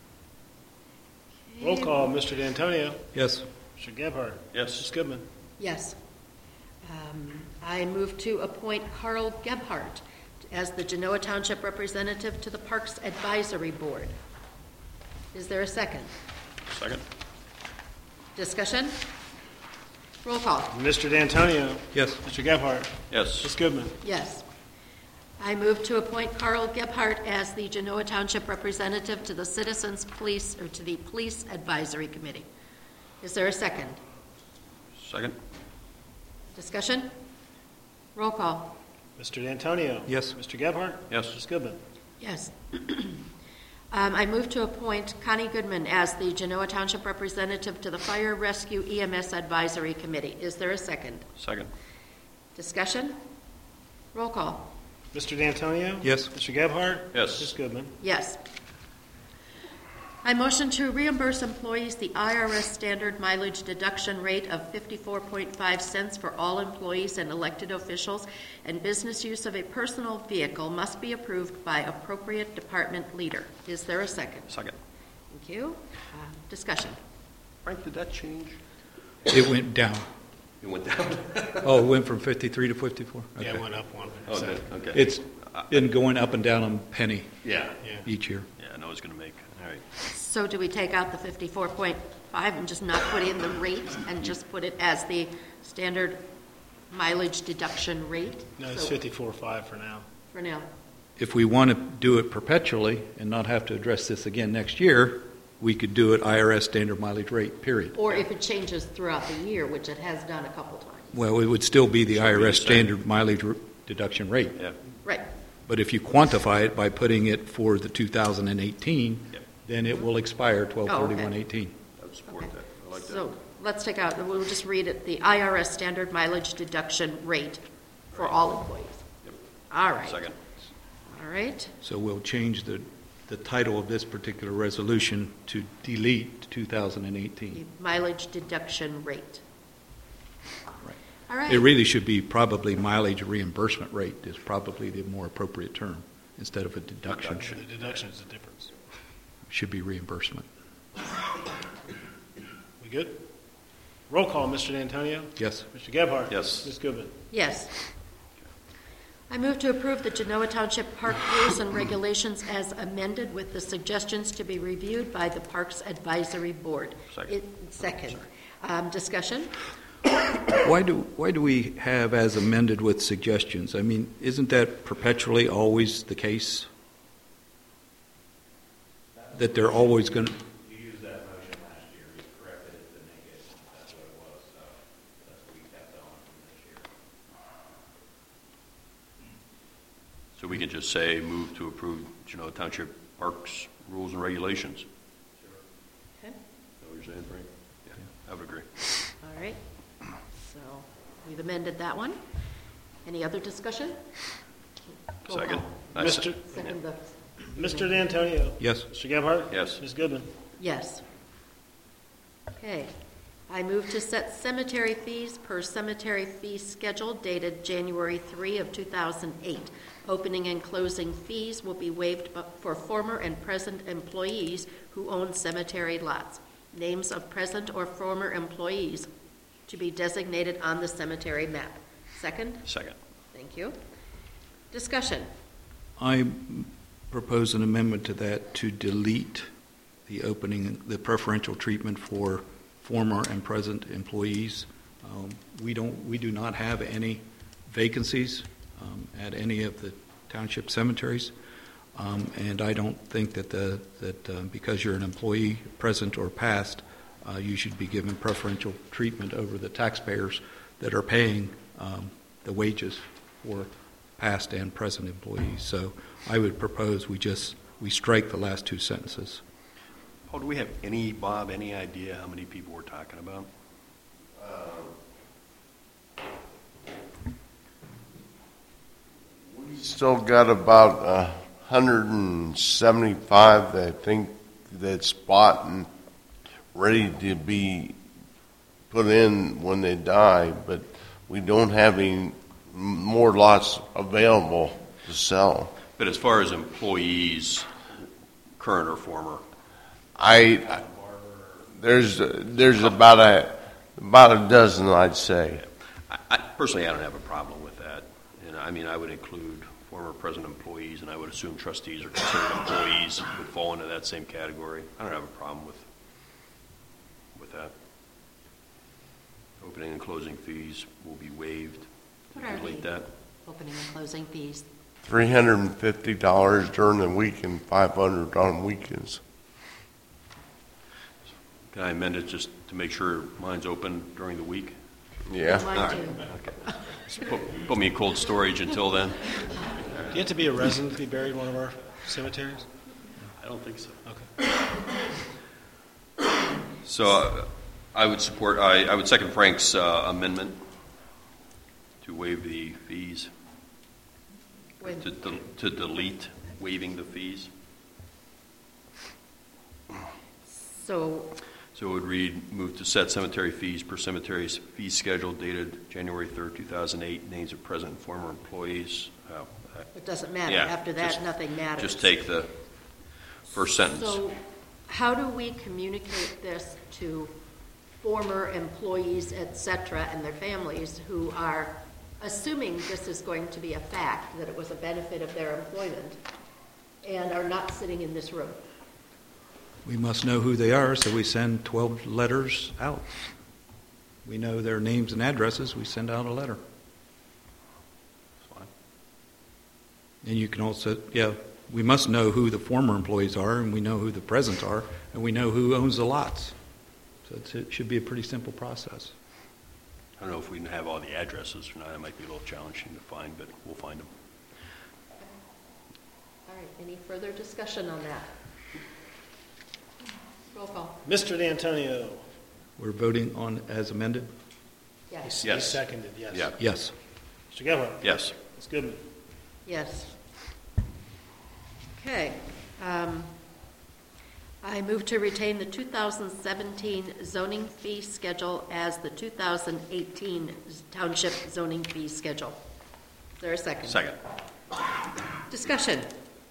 Roll call, Mister D'Antonio. Yes. Mister Gebhardt. Yes. Miz Goodman. Yes. Um, I move to appoint Carl Gebhardt as the Genoa Township representative to the Parks Advisory Board. Is there a second? Second. Discussion? Roll call. Mister D'Antonio. Yes. Mister Gebhardt. Yes. Miz Goodman. Yes. I move to appoint Carl Gebhardt as the Genoa Township representative to the Citizens Police, or to the Police Advisory Committee. Is there a second? Second. Discussion? Roll call. Mister D'Antonio. Yes. Mister Gebhardt. Yes. Miz Goodman. Yes. um, I move to appoint Connie Goodman as the Genoa Township representative to the Fire Rescue E M S Advisory Committee. Is there a second? Second. Discussion? Roll call. Mister D'Antonio. Yes. Mister Gebhardt. Yes. Miz Goodman. Yes. I motion to reimburse employees the I R S standard mileage deduction rate of fifty-four point five cents for all employees and elected officials, and business use of a personal vehicle must be approved by appropriate department leader. Is there a second? Second. Thank you. Uh, discussion. Frank, did that change? It went down. It went down. Oh, it went from fifty-three to fifty-four? Yeah, Okay. it went up one. Oh, it did. Okay. It's been going up and down a penny Yeah. Yeah. each year. Yeah, I know it's going to make. All right. So do we take out the fifty-four point five and just not put in the rate and just put it as the standard mileage deduction rate? No, it's So- fifty-four five for now. For now. If we want to do it perpetually and not have to address this again next year, we could do it I R S standard mileage rate, period. Or if it changes throughout the year, which it has done a couple times. Well, it would still be the Should be I R S the same. standard mileage r- deduction rate. Yeah. Right. But if you quantify it by putting it for the two thousand eighteen, Yep. then it will expire twelve Oh, thirty-one eighteen. I would support Okay. that. I like that. So let's take out, we'll just read it, the I R S standard mileage deduction rate for all employees. Yep. All right. Second. All right. So we'll change the, the title of this particular resolution to delete two thousand The eighteen. mileage deduction rate. Right. All right. It really should be probably mileage reimbursement rate is probably the more appropriate term instead of a deduction. The deduction is the difference. Should be reimbursement. We good? Roll call, Mister D'Antonio. Yes. Mister Gebhardt. Yes. Miz Goodman. Yes. I move to approve the Genoa Township Park rules and regulations as amended with the suggestions to be reviewed by the Parks Advisory Board. Second. It, second. Um, discussion? Why do, why do we have as amended with suggestions? I mean, isn't that perpetually always the case? That they're always going to... You used that motion last year, you corrected it to make it, that's what it was, so that's what we kept on from this year. So we can just say, move to approve Genoa Township Parks rules and regulations. Okay. Is that what you're saying, Frank? Yeah, I would agree. All right. So we've amended that one. Any other discussion? Roll Second. call. I Mister Second the... Mister D'Antonio. Yes. Mister Gebhardt. Yes. Miz Goodman. Yes. Okay. I move to set cemetery fees per cemetery fee schedule dated January third of two thousand eight. Opening and closing fees will be waived bu- for former and present employees who own cemetery lots. Names of present or former employees to be designated on the cemetery map. Second? Second. Thank you. Discussion. I propose an amendment to that to delete the opening, the preferential treatment for former and present employees. Um, we don't, we do not have any vacancies um, at any of the township cemeteries, um, and I don't think that the that uh, because you're an employee, present or past, uh, you should be given preferential treatment over the taxpayers that are paying um, the wages for past and present employees. So I would propose we just we strike the last two sentences. Oh, do we have any, Bob, any idea how many people we're talking about? We still got about a hundred and seventy-five that I think that's bought and ready to be put in when they die, but we don't have any more lots available to sell. But as far as employees, current or former, I, there's, there's about a, about a dozen, I'd say. I, I, personally, I don't have a problem with that. And I mean, I would include former present employees, and I would assume trustees or considered employees would fall into that same category. I don't have a problem with with that. Opening and closing fees will be waived. What are Delete they? that. Opening and closing fees. three hundred and fifty dollars during the week and five hundred dollars on weekends. Can I amend it just to make sure mine's open during the week? Yeah. Mine All right. too. Okay. So put, put me in cold storage until then. Do you have to be a resident to be buried in one of our cemeteries? I don't think so. Okay. So uh, I would support, I, I would second Frank's uh, amendment to waive the fees, When- to, to, to delete waiving the fees. So, So it would read, move to set cemetery fees per cemetery's fee schedule dated January third, two thousand eight, names of present and former employees. Oh, uh, it doesn't matter. Yeah, After that, just- nothing matters. Just take the first sentence. So how do we communicate this to former employees, et cetera, and their families who are assuming this is going to be a fact, that it was a benefit of their employment, and are not sitting in this room? We must know who they are, so we send twelve letters out. We know their names and addresses, we send out a letter. That's fine. And you can also, yeah, we must know who the former employees are, and we know who the present are, and we know who owns the lots. So it's, it should be a pretty simple process. I don't know if we can have all the addresses or not. It might be a little challenging to find, but we'll find them. All right, any further discussion on that? Roll call. Mister D'Antonio. We're voting on as amended? Yes. He Yes. seconded, yes. Yeah. Yes. Mister Gebhardt. Yes. Miz Goodman. Yes. Okay. Um, I move to retain the two thousand seventeen zoning fee schedule as the two thousand eighteen township zoning fee schedule. Is there a second? Second. Discussion.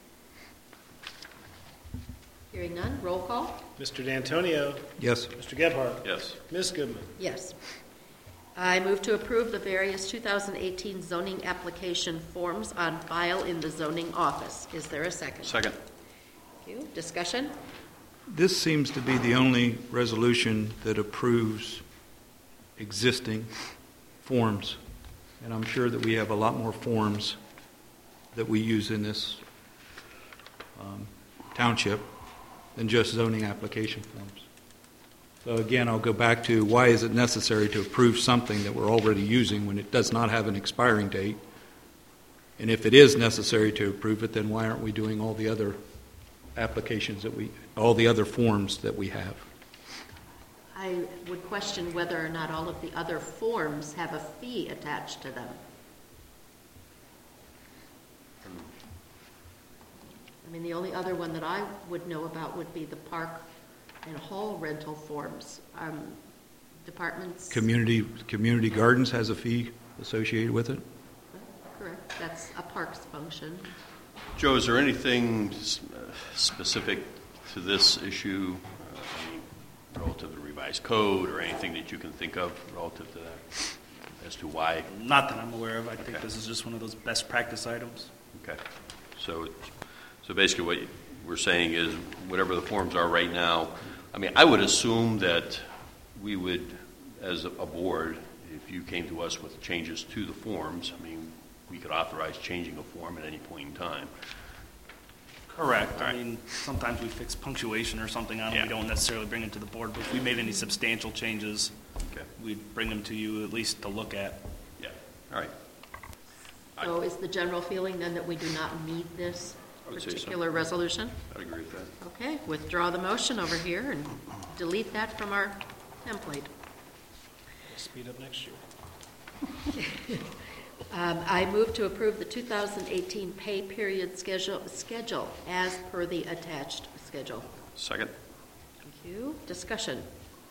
Hearing none, roll call. Mister D'Antonio. Yes. Mister Gebhardt. Yes. Miz Goodman. Yes. I move to approve the various two thousand eighteen zoning application forms on file in the zoning office. Is there a second? Second. Thank you. Discussion? This seems to be the only resolution that approves existing forms. And I'm sure that we have a lot more forms that we use in this um, township than just zoning application forms. So again, I'll go back to why is it necessary to approve something that we're already using when it does not have an expiring date? And if it is necessary to approve it, then why aren't we doing all the other applications that we, all the other forms that we have? I would question whether or not all of the other forms have a fee attached to them. I mean, the only other one that I would know about would be the park and hall rental forms. Um, departments... Community, community gardens has a fee associated with it? Correct. That's a parks function. Joe, is there anything s- uh, specific to this issue uh, I mean, relative to the revised code or anything that you can think of relative to that as to why? Not that I'm aware of. I think Okay. this is just one of those best practice items. Okay. So, so basically what we're saying is whatever the forms are right now, I mean, I would assume that we would, as a board, if you came to us with changes to the forms, I mean, we could authorize changing a form at any point in time. Correct. All I right. mean, sometimes we fix punctuation or something on it. Yeah. We don't necessarily bring it to the board, but if we made any substantial changes, Okay. we'd bring them to you at least to look at. Yeah. All right. So is the general feeling then that we do not need this I would say so. particular resolution? I'd agree with that. Okay, withdraw the motion over here and delete that from our template. Speed up next year. Um, I move to approve the two thousand eighteen pay period schedule, schedule as per the attached schedule. Second. Thank you. Discussion.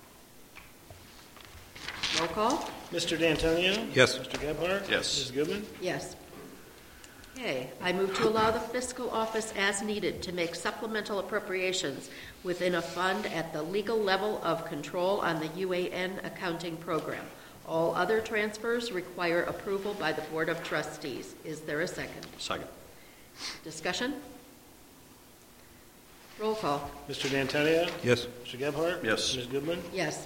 Roll call? Mister D'Antonio? Yes. Mister Gebhardt? Yes. Miz Goodman? Yes. Okay, I move to allow the fiscal office as needed to make supplemental appropriations within a fund at the legal level of control on the U A N accounting program. All other transfers require approval by the Board of Trustees. Is there a second? Second. Discussion? Roll call. Mister D'Antonio? Yes. Mister Gebhardt? Yes. Miz Goodman? Yes.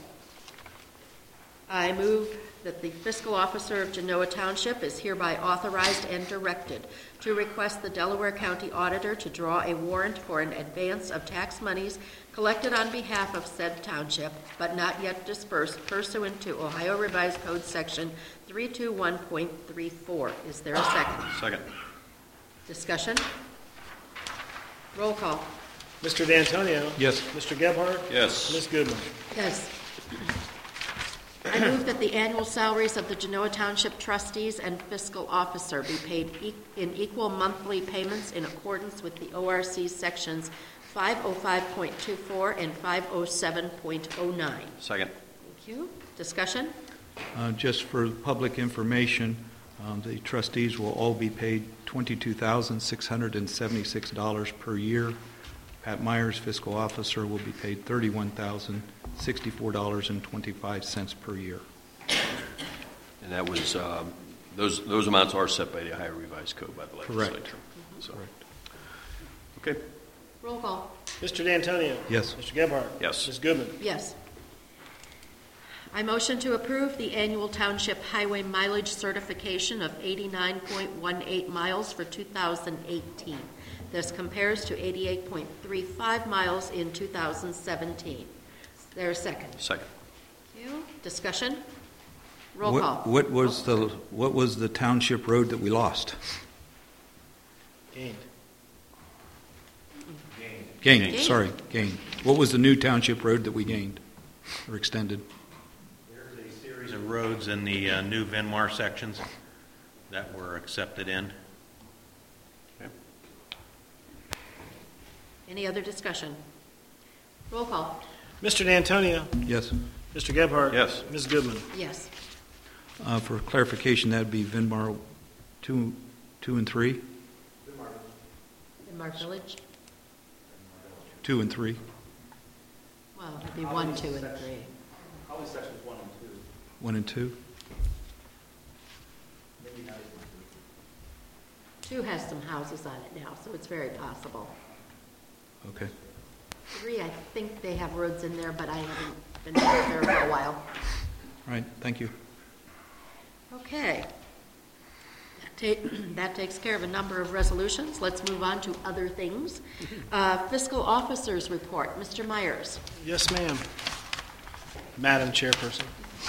I move that the fiscal officer of Genoa Township is hereby authorized and directed to request the Delaware County Auditor to draw a warrant for an advance of tax monies collected on behalf of said township, but not yet dispersed pursuant to Ohio Revised Code Section three twenty-one point three four. Is there a second? Second. Discussion? Roll call. Mister D'Antonio? Yes. Mister Gebhardt? Yes. Miz Goodman? Yes. I move that the annual salaries of the Genoa Township trustees and fiscal officer be paid e- in equal monthly payments in accordance with the O R C sections five oh five point two four and five oh seven point oh nine. Second. Thank you. Discussion? Uh, Just for public information, um, the trustees will all be paid twenty-two thousand six hundred seventy-six dollars per year. Pat Myers, fiscal officer, will be paid thirty-one thousand sixty-four dollars and twenty-five cents per year. And that was, um, those those amounts are set by the Ohio Revised Code by the legislature. Correct. So, Correct. okay. Roll call. Mister D'Antonio? Yes. Mister Gebhardt? Yes. Miz Goodman? Yes. I motion to approve the annual township highway mileage certification of eighty-nine point one eight miles for two thousand eighteen. This compares to eighty-eight point three five miles in two thousand seventeen. Is there a second? Second. Thank you. Discussion? Roll What- call. What was the, what was the township road that we lost? Gained. Gained, Gained. sorry, gained. What was the new township road that we gained or extended? There's a series of roads in the uh, new Venmar sections that were accepted in. Any other discussion? Roll call. Mister D'Antonio? Yes. Mister Gebhardt? Yes. Miz Goodman? Yes. Uh, For clarification, that'd be Vinbar two, two and three? In Mark Village? Two and three? Well, it'd be one, two, and three. Probably sections one and two. One and two? Two has some houses on it now, so it's very possible. Okay. Three, I think they have roads in there, but I haven't been there for a while. All right, thank you. Okay. That, ta- that takes care of a number of resolutions. Let's move on to other things. Uh, Fiscal Officers Report. Mister Myers. Yes, ma'am. Madam Chairperson.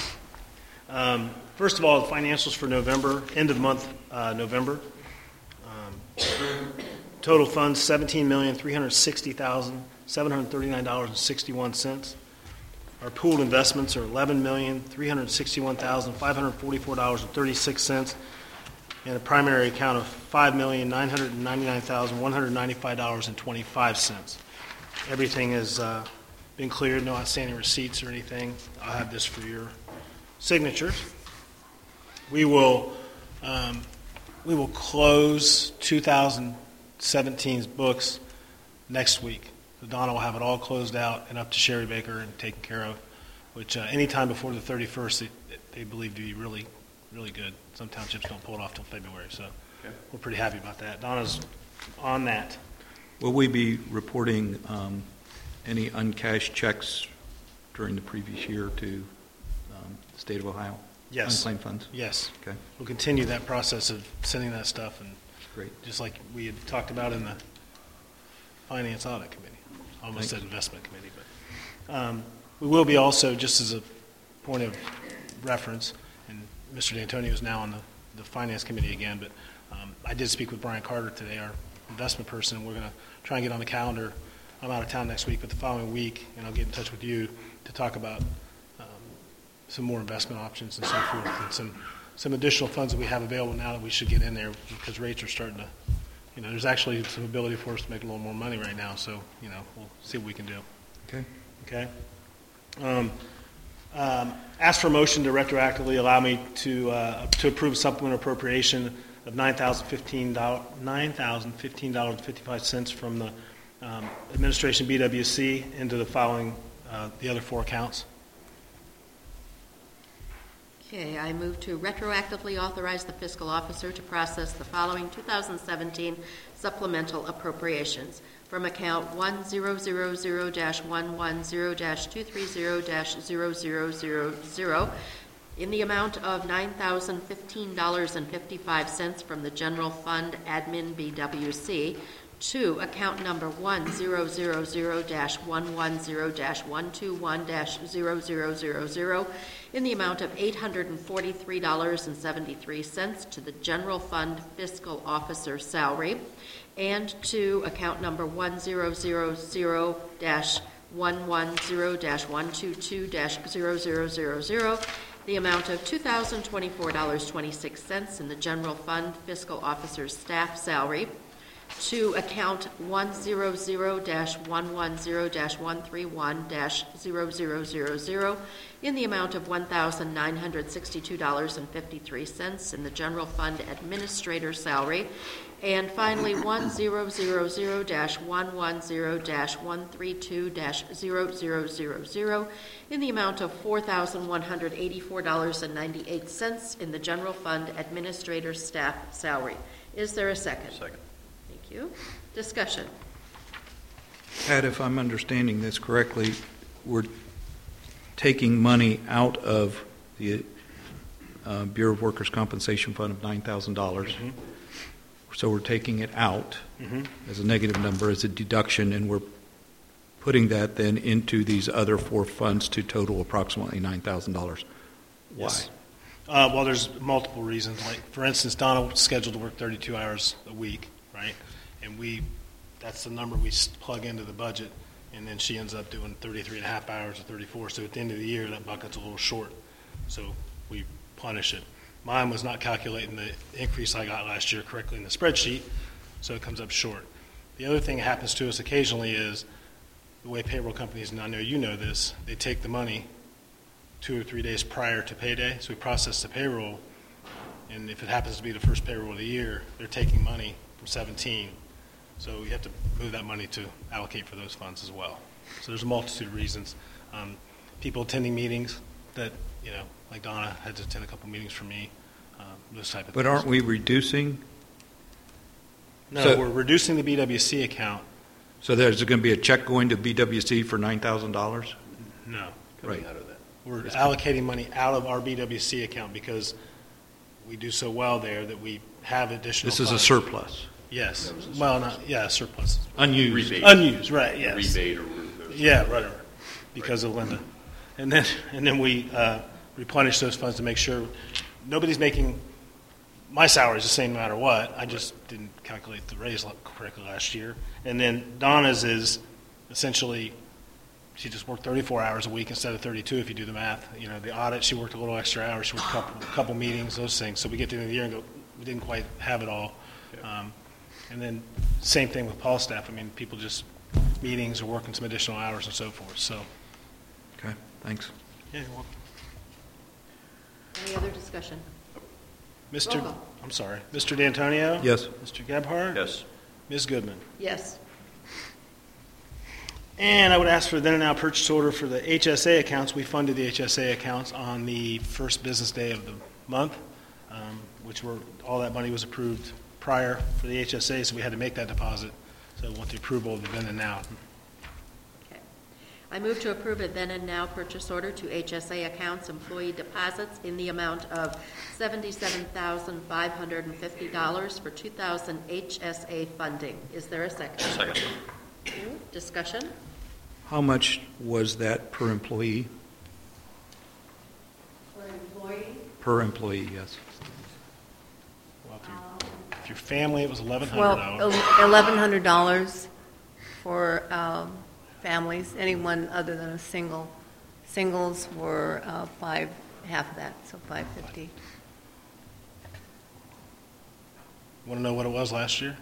Um, first of all, the financials for November, end of month uh, November. Um, total funds seventeen million three hundred sixty thousand seven hundred thirty-nine dollars and sixty-one cents. Our pooled investments are eleven million three hundred sixty-one thousand five hundred forty-four dollars and thirty-six cents, and a primary account of five million nine hundred ninety-nine thousand one hundred ninety-five dollars and twenty-five cents. Everything has uh, been cleared, no outstanding receipts or anything. I'll have this for your signatures. We will um, we will close two thousand seventeen's books next week. So Donna will have it all closed out and up to Sherry Baker and taken care of, which uh, any time before the thirty-first they, they believe to be really, really good. Some townships don't pull it off till February, so okay. We're pretty happy about that. Donna's on that. Will we be reporting um, any uncashed checks during the previous year to um, the state of Ohio? Yes. Unclaimed funds? Yes. Okay. We'll continue that process of sending that stuff, and great. Just like we had talked about in the Finance Audit Committee. Almost said Investment Committee, but um, we will be also, just as a point of reference, and Mister D'Antonio is now on the, the Finance Committee again, but um, I did speak with Brian Carter today, our investment person, and we're going to try and get on the calendar. I'm out of town next week, but the following week, and I'll get in touch with you to talk about um, some more investment options and so forth, and some, some additional funds that we have available now that we should get in there because rates are starting to, you know, there's actually some ability for us to make a little more money right now, so, you know, we'll see what we can do. Okay. Okay. Um, um, ask for a motion to retroactively allow me to uh, to approve supplemental appropriation of nine thousand fifteen dollars nine thousand fifteen dollars and fifty-five cents from the um, administration B W C into the following uh, the other four accounts. Okay, I move to retroactively authorize the fiscal officer to process the following two thousand seventeen supplemental appropriations from account one thousand one ten two thirty zero zero zero zero in the amount of nine thousand fifteen dollars and fifty-five cents from the General Fund Admin B W C to account number one thousand one ten one twenty-one zero zero zero zero in the amount of eight hundred forty-three dollars and seventy-three cents to the General Fund Fiscal Officer salary, and to account number one thousand one ten one twenty-two zero zero zero zero the amount of two thousand twenty-four dollars and twenty-six cents in the General Fund Fiscal Officer's staff salary, to account one hundred one ten one thirty-one zero zero zero zero in the amount of one thousand nine hundred sixty-two dollars and fifty-three cents in the General Fund Administrator salary, and finally one thousand one ten one thirty-two zero zero zero zero in the amount of four thousand one hundred eighty-four dollars and ninety-eight cents in the General Fund Administrator staff salary. Is there a second? Second. Thank you. Discussion. Pat, if I'm understanding this correctly, we're taking money out of the uh, Bureau of Workers' Compensation Fund of nine thousand dollars. Mm-hmm. So we're taking it out mm-hmm. as a negative number, as a deduction, and we're putting that then into these other four funds to total approximately nine thousand dollars. Why? Yes. Uh, well, there's multiple reasons. Like, for instance, Donna was scheduled to work thirty-two hours a week, right? And we, that's the number we plug into the budget, and then she ends up doing thirty-three and a half hours or thirty-four. So at the end of the year, that bucket's a little short. So we punish it. Mine was not calculating the increase I got last year correctly in the spreadsheet, so it comes up short. The other thing that happens to us occasionally is the way payroll companies, and I know you know this, they take the money two or three days prior to payday. So we process the payroll, and if it happens to be the first payroll of the year, they're taking money from seventeen. So we have to move that money to allocate for those funds as well. So there's a multitude of reasons. Um, people attending meetings that, you know, like Donna had to attend a couple meetings for me. uh, those type of But things. aren't we reducing? No, So- we're reducing the B W C account. So there's going to be a check going to B W C for nine thousand dollars? No. Right. Out of that. We're allocating money out of our B W C account because we do so well there that we have additional This is a funds. surplus. Yes. Well, not, yeah, surplus. Unused. Rebate. Unused, right, yes. Rebate or. or- Yeah, right, right, because of Linda. And then, and then we uh, replenish those funds to make sure nobody's making, my salary is the same no matter what. I just didn't calculate the raise correctly last year. And then Donna's is essentially, she just worked thirty-four hours a week instead of thirty-two if you do the math. You know, the audit, she worked a little extra hours, she worked a couple, couple meetings, those things. So we get to the end of the year and go, we didn't quite have it all. Um, and then same thing with Paul's staff. I mean, people just, meetings or working some additional hours and so forth. So, Okay, thanks. yeah, you're welcome. Any other discussion? Mister Roll call. I'm sorry, Mister D'Antonio? Yes. Mister Gebhardt? Yes. Miz Goodman? Yes. And I would ask for then and now purchase order for the H S A accounts. We funded the H S A accounts on the first business day of the month, um, which were, all that money was approved prior for the H S A, so we had to make that deposit. So I want the approval of the then and now. Okay. I move to approve a then and now purchase order to H S A accounts employee deposits in the amount of seventy-seven thousand five hundred fifty dollars for two thousand H S A funding. Is there a second? Second. Discussion? How much was that per employee? For employee, Per employee, yes. Well, if, you, if your family, it was eleven hundred well, dollars. eleven hundred dollars for um, families, anyone other than a single. Singles were uh, five, half of that, so five fifty. Want to know what it was last year?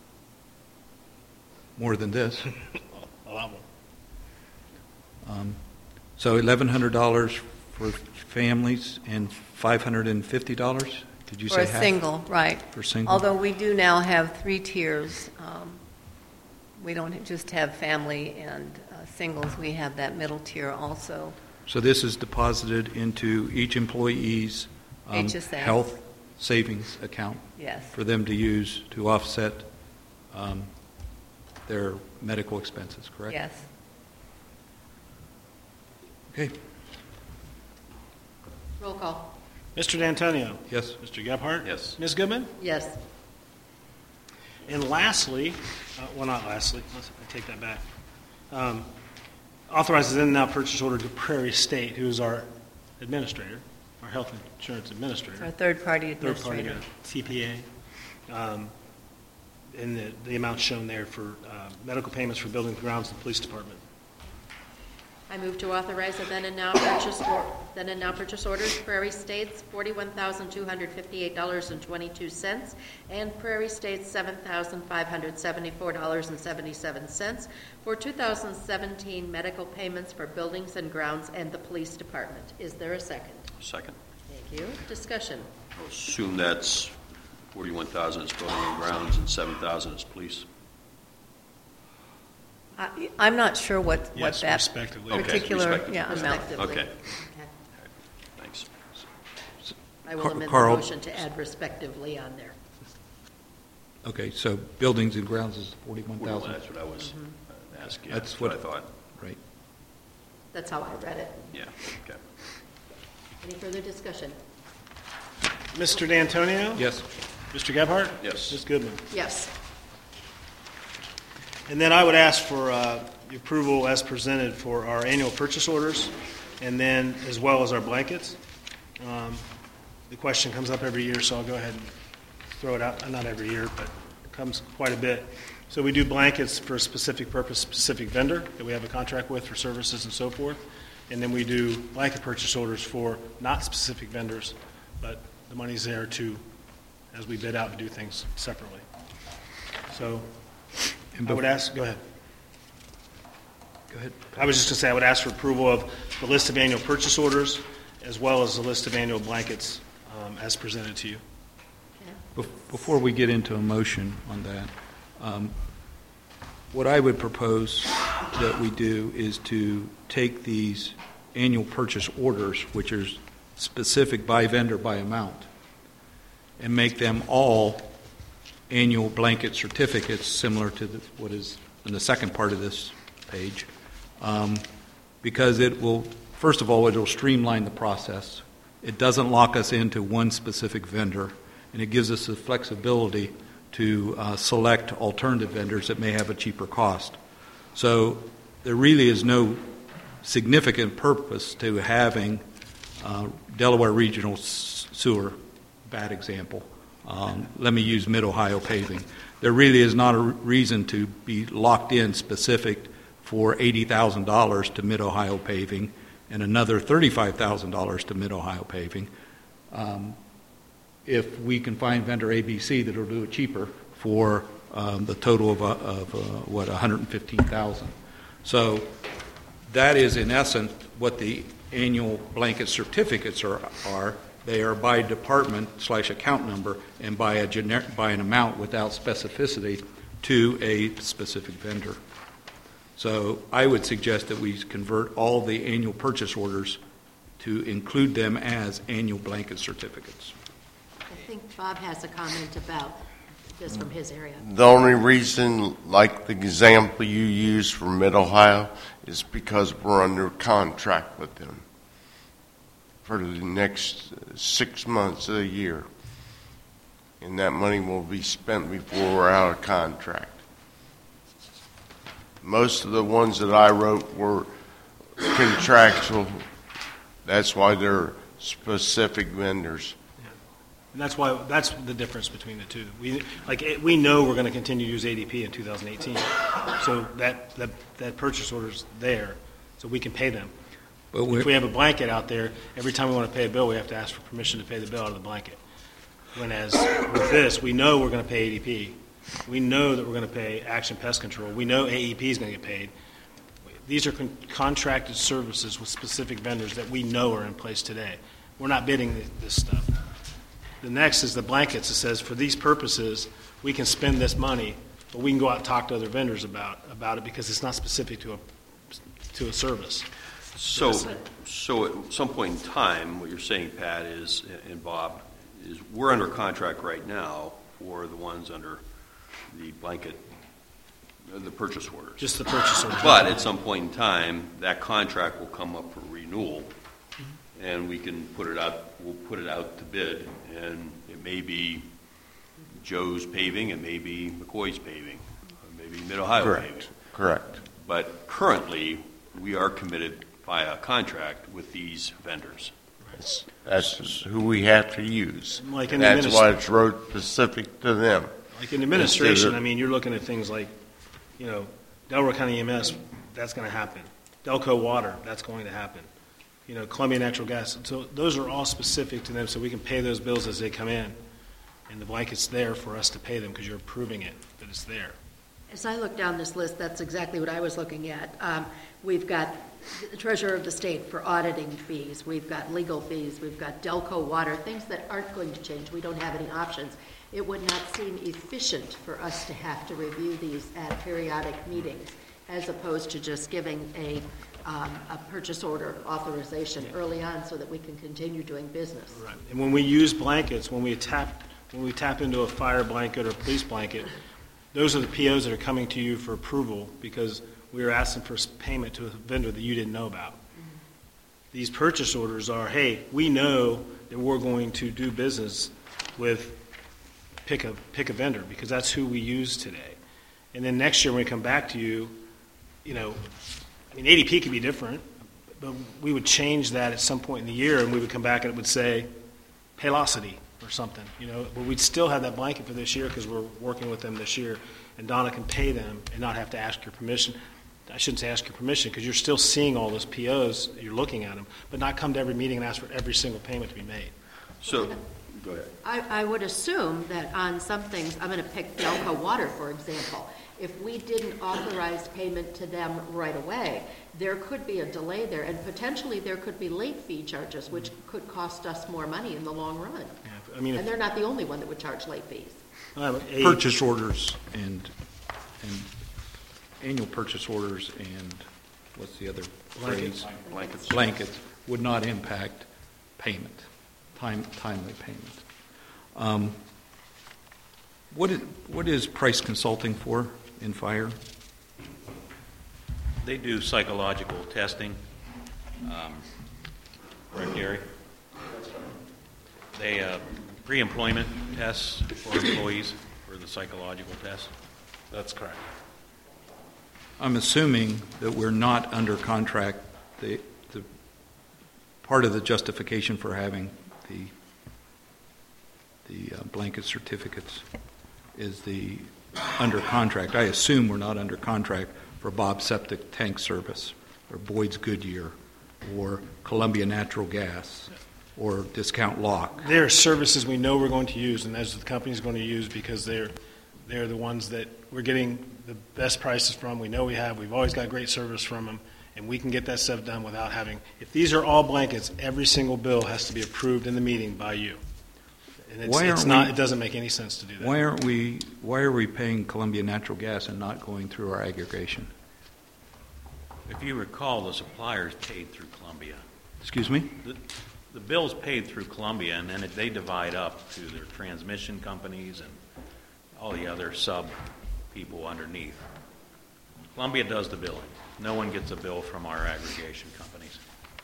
More than this. A lot more. Um, So eleven hundred dollars for families and five hundred fifty dollars? Did you For say a half? single, right. For single? Although we do now have three tiers. Um, We don't just have family and uh, singles, we have that middle tier also. So this is deposited into each employee's um, H S A. health savings account Yes, for them to use to offset um, their medical expenses, correct? yes. Okay, Roll call. Mister D'Antonio? yes. Mister Gebhardt? Yes. Miz Goodman? Yes. And lastly, uh, well, not lastly, let's, I take that back. Um, authorizes then and now purchase order to Prairie State, who is our administrator, our health insurance administrator. Our third-party Third party, administrator. T P A. Um, and the, the amount shown there for uh, medical payments for building grounds and police department. I move to authorize a then and now purchase or, then and now purchase orders. Prairie States, forty-one thousand two hundred fifty-eight dollars and twenty-two cents, and Prairie States, seven thousand five hundred seventy-four dollars and seventy-seven cents for two thousand seventeen medical payments for buildings and grounds and the police department. Is there a second? Second. Thank you. Discussion. I'll assume that's forty-one thousand is building and grounds and seven thousand is police. I- I'm not sure what, what Yes, that respectively. Okay, particular, respectively. yeah, amount. Respectively. Okay. Thanks. I will Car- amend the Carl- motion to add respectively on there. Okay, so buildings and grounds is forty-one Well, thousand, that's what I was uh, asking. That's That's what I what- thought. right? That's how I read it. Yeah, okay. Any further discussion? Mister D'Antonio? Yes. Mister Gebhardt? Yes. Miz Goodman? Yes. And then I would ask for uh, the approval as presented for our annual purchase orders, and then as well as our blankets. Um, The question comes up every year, so I'll go ahead and throw it out. Uh, Not every year, but it comes quite a bit. So we do blankets for a specific purpose, specific vendor that we have a contract with for services and so forth. And then we do blanket purchase orders for not specific vendors, but the money's there to, as we bid out, to do things separately. So And I would bef- ask, go ahead. Go ahead. I was just going to say, I would ask for approval of the list of annual purchase orders as well as the list of annual blankets um, as presented to you. Bef- Before we get into a motion on that, um, what I would propose that we do is to take these annual purchase orders, which are specific by vendor by amount, and make them all annual blanket certificates, similar to the, what is in the second part of this page, um, because it will, first of all, it will streamline the process. It doesn't lock us into one specific vendor, and it gives us the flexibility to uh, select alternative vendors that may have a cheaper cost. So there really is no significant purpose to having uh, Delaware Regional S- Sewer, bad example. Um, let me use Mid-Ohio Paving. There really is not a r- reason to be locked in specific for eighty thousand dollars to Mid-Ohio Paving and another thirty-five thousand dollars to Mid-Ohio Paving. Um, if we can find vendor A B C that will do it cheaper for um, the total of, uh, of uh, what, one hundred fifteen thousand dollars. So that is, in essence, what the annual blanket certificates are. are. They are by department slash account number and by a gener- by an amount without specificity to a specific vendor. So I would suggest that we convert all the annual purchase orders to include them as annual blanket certificates. I think Bob has a comment about this from his area. The only reason, like the example you used for Mid-Ohio, is because we're under contract with them for the next six months of the year. And that money will be spent before we're out of contract. Most of the ones that I wrote were contractual. That's why they're specific vendors. And that's why, that's the difference between the two. We, like, it- we know we're going to continue to use A D P in two thousand eighteen. So that, that, that purchase order's there, so we can pay them. But we're- If we have a blanket out there, every time we want to pay a bill, we have to ask for permission to pay the bill out of the blanket. Whereas with this, we know we're going to pay A D P. We know that we're going to pay Action Pest Control. We know A E P is going to get paid. These are con- contracted services with specific vendors that we know are in place today. We're not bidding th- this stuff. The next is the blankets. It says, for these purposes, we can spend this money, but we can go out and talk to other vendors about, about it because it's not specific to a, to a service. So, so at some point in time, what you're saying, Pat, is, and Bob, is we're under contract right now for the ones under the blanket, uh, the purchase orders. Just the purchase order. But at some point in time, that contract will come up for renewal, and we can put it out, we'll put it out to bid, and it may be Joe's paving, it may be McCoy's paving, or maybe Mid-Ohio paving. Correct. Correct. But currently, we are committed via contract with these vendors. That's, that's who we have to use. Like in the That's adminis- why it's wrote specific to them. Like in administration, Instead of- I mean, you're looking at things like, you know, Delaware County E M S, that's going to happen. Delco Water, that's going to happen. You know, Columbia Natural Gas. So those are all specific to them, so we can pay those bills as they come in. And the blanket's there for us to pay them because you're approving it, that it's there. As I look down this list, that's exactly what I was looking at. Um, We've got the treasurer of the state for auditing fees. We've got legal fees. We've got Delco Water, things that aren't going to change. We don't have any options. It would not seem efficient for us to have to review these at periodic meetings as opposed to just giving a, um, a purchase order authorization early on so that we can continue doing business. Right. And when we use blankets, when we tap, when we tap into a fire blanket or police blanket, those are the P Os that are coming to you for approval because we are asking for payment to a vendor that you didn't know about. Mm-hmm. These purchase orders are, hey, we know that we're going to do business with pick a pick a vendor because that's who we use today. And then next year when we come back to you, you know, I mean, A D P could be different, but we would change that at some point in the year and we would come back and it would say Paylocity or something, you know, but we'd still have that blanket for this year because we're working with them this year and Donna can pay them and not have to ask your permission. I shouldn't say ask your permission because you're still seeing all those P Os, you're looking at them, but not come to every meeting and ask for every single payment to be made. So, go ahead. I, I would assume that on some things, I'm going to pick Delco Water, for example. If we didn't authorize payment to them right away, there could be a delay there, and potentially there could be late fee charges, which could cost us more money in the long run. Yeah, I mean, And if, they're not the only one that would charge late fees. uh, a, Purchase orders and, and annual purchase orders and what's the other Blankets. phrase? Blankets. Blankets would not impact payment, time, timely payment. Um, what is, what is Price Consulting for in fire? They do psychological testing. Um, Correct, Gary? They, uh, pre-employment tests for employees for the psychological tests. That's correct. I'm assuming that we're not under contract. The, the part of the justification for having the the uh, blanket certificates is the under contract. I assume we're not under contract for Bob Septic Tank Service or Boyd's Goodyear or Columbia Natural Gas or Discount Lock. There are services we know we're going to use, and those are the companies going to use because they're they're the ones that we're getting the best prices from. We know we have. We've always got great service from them, and we can get that stuff done without having. If these are all blankets, every single bill has to be approved in the meeting by you. And it's, Why it's aren't not. we- It doesn't make any sense to do that. Why aren't we? Why are we paying Columbia Natural Gas and not going through our aggregation? If you recall, the suppliers paid through Columbia. Excuse me? The, the bill's paid through Columbia, and then it, they divide up to their transmission companies and all the other sub people underneath. Columbia does the billing. No one gets a bill from our aggregation companies.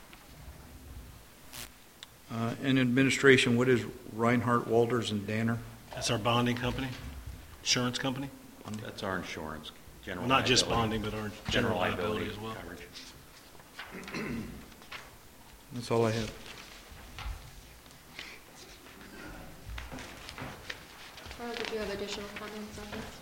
Uh, in administration, what is Reinhardt, Walters, and Danner? That's our bonding company, insurance company. That's our insurance. General Well, not just liability. bonding, but our general liability as well. Coverage. That's all I have. Carl, did you have additional comments on this?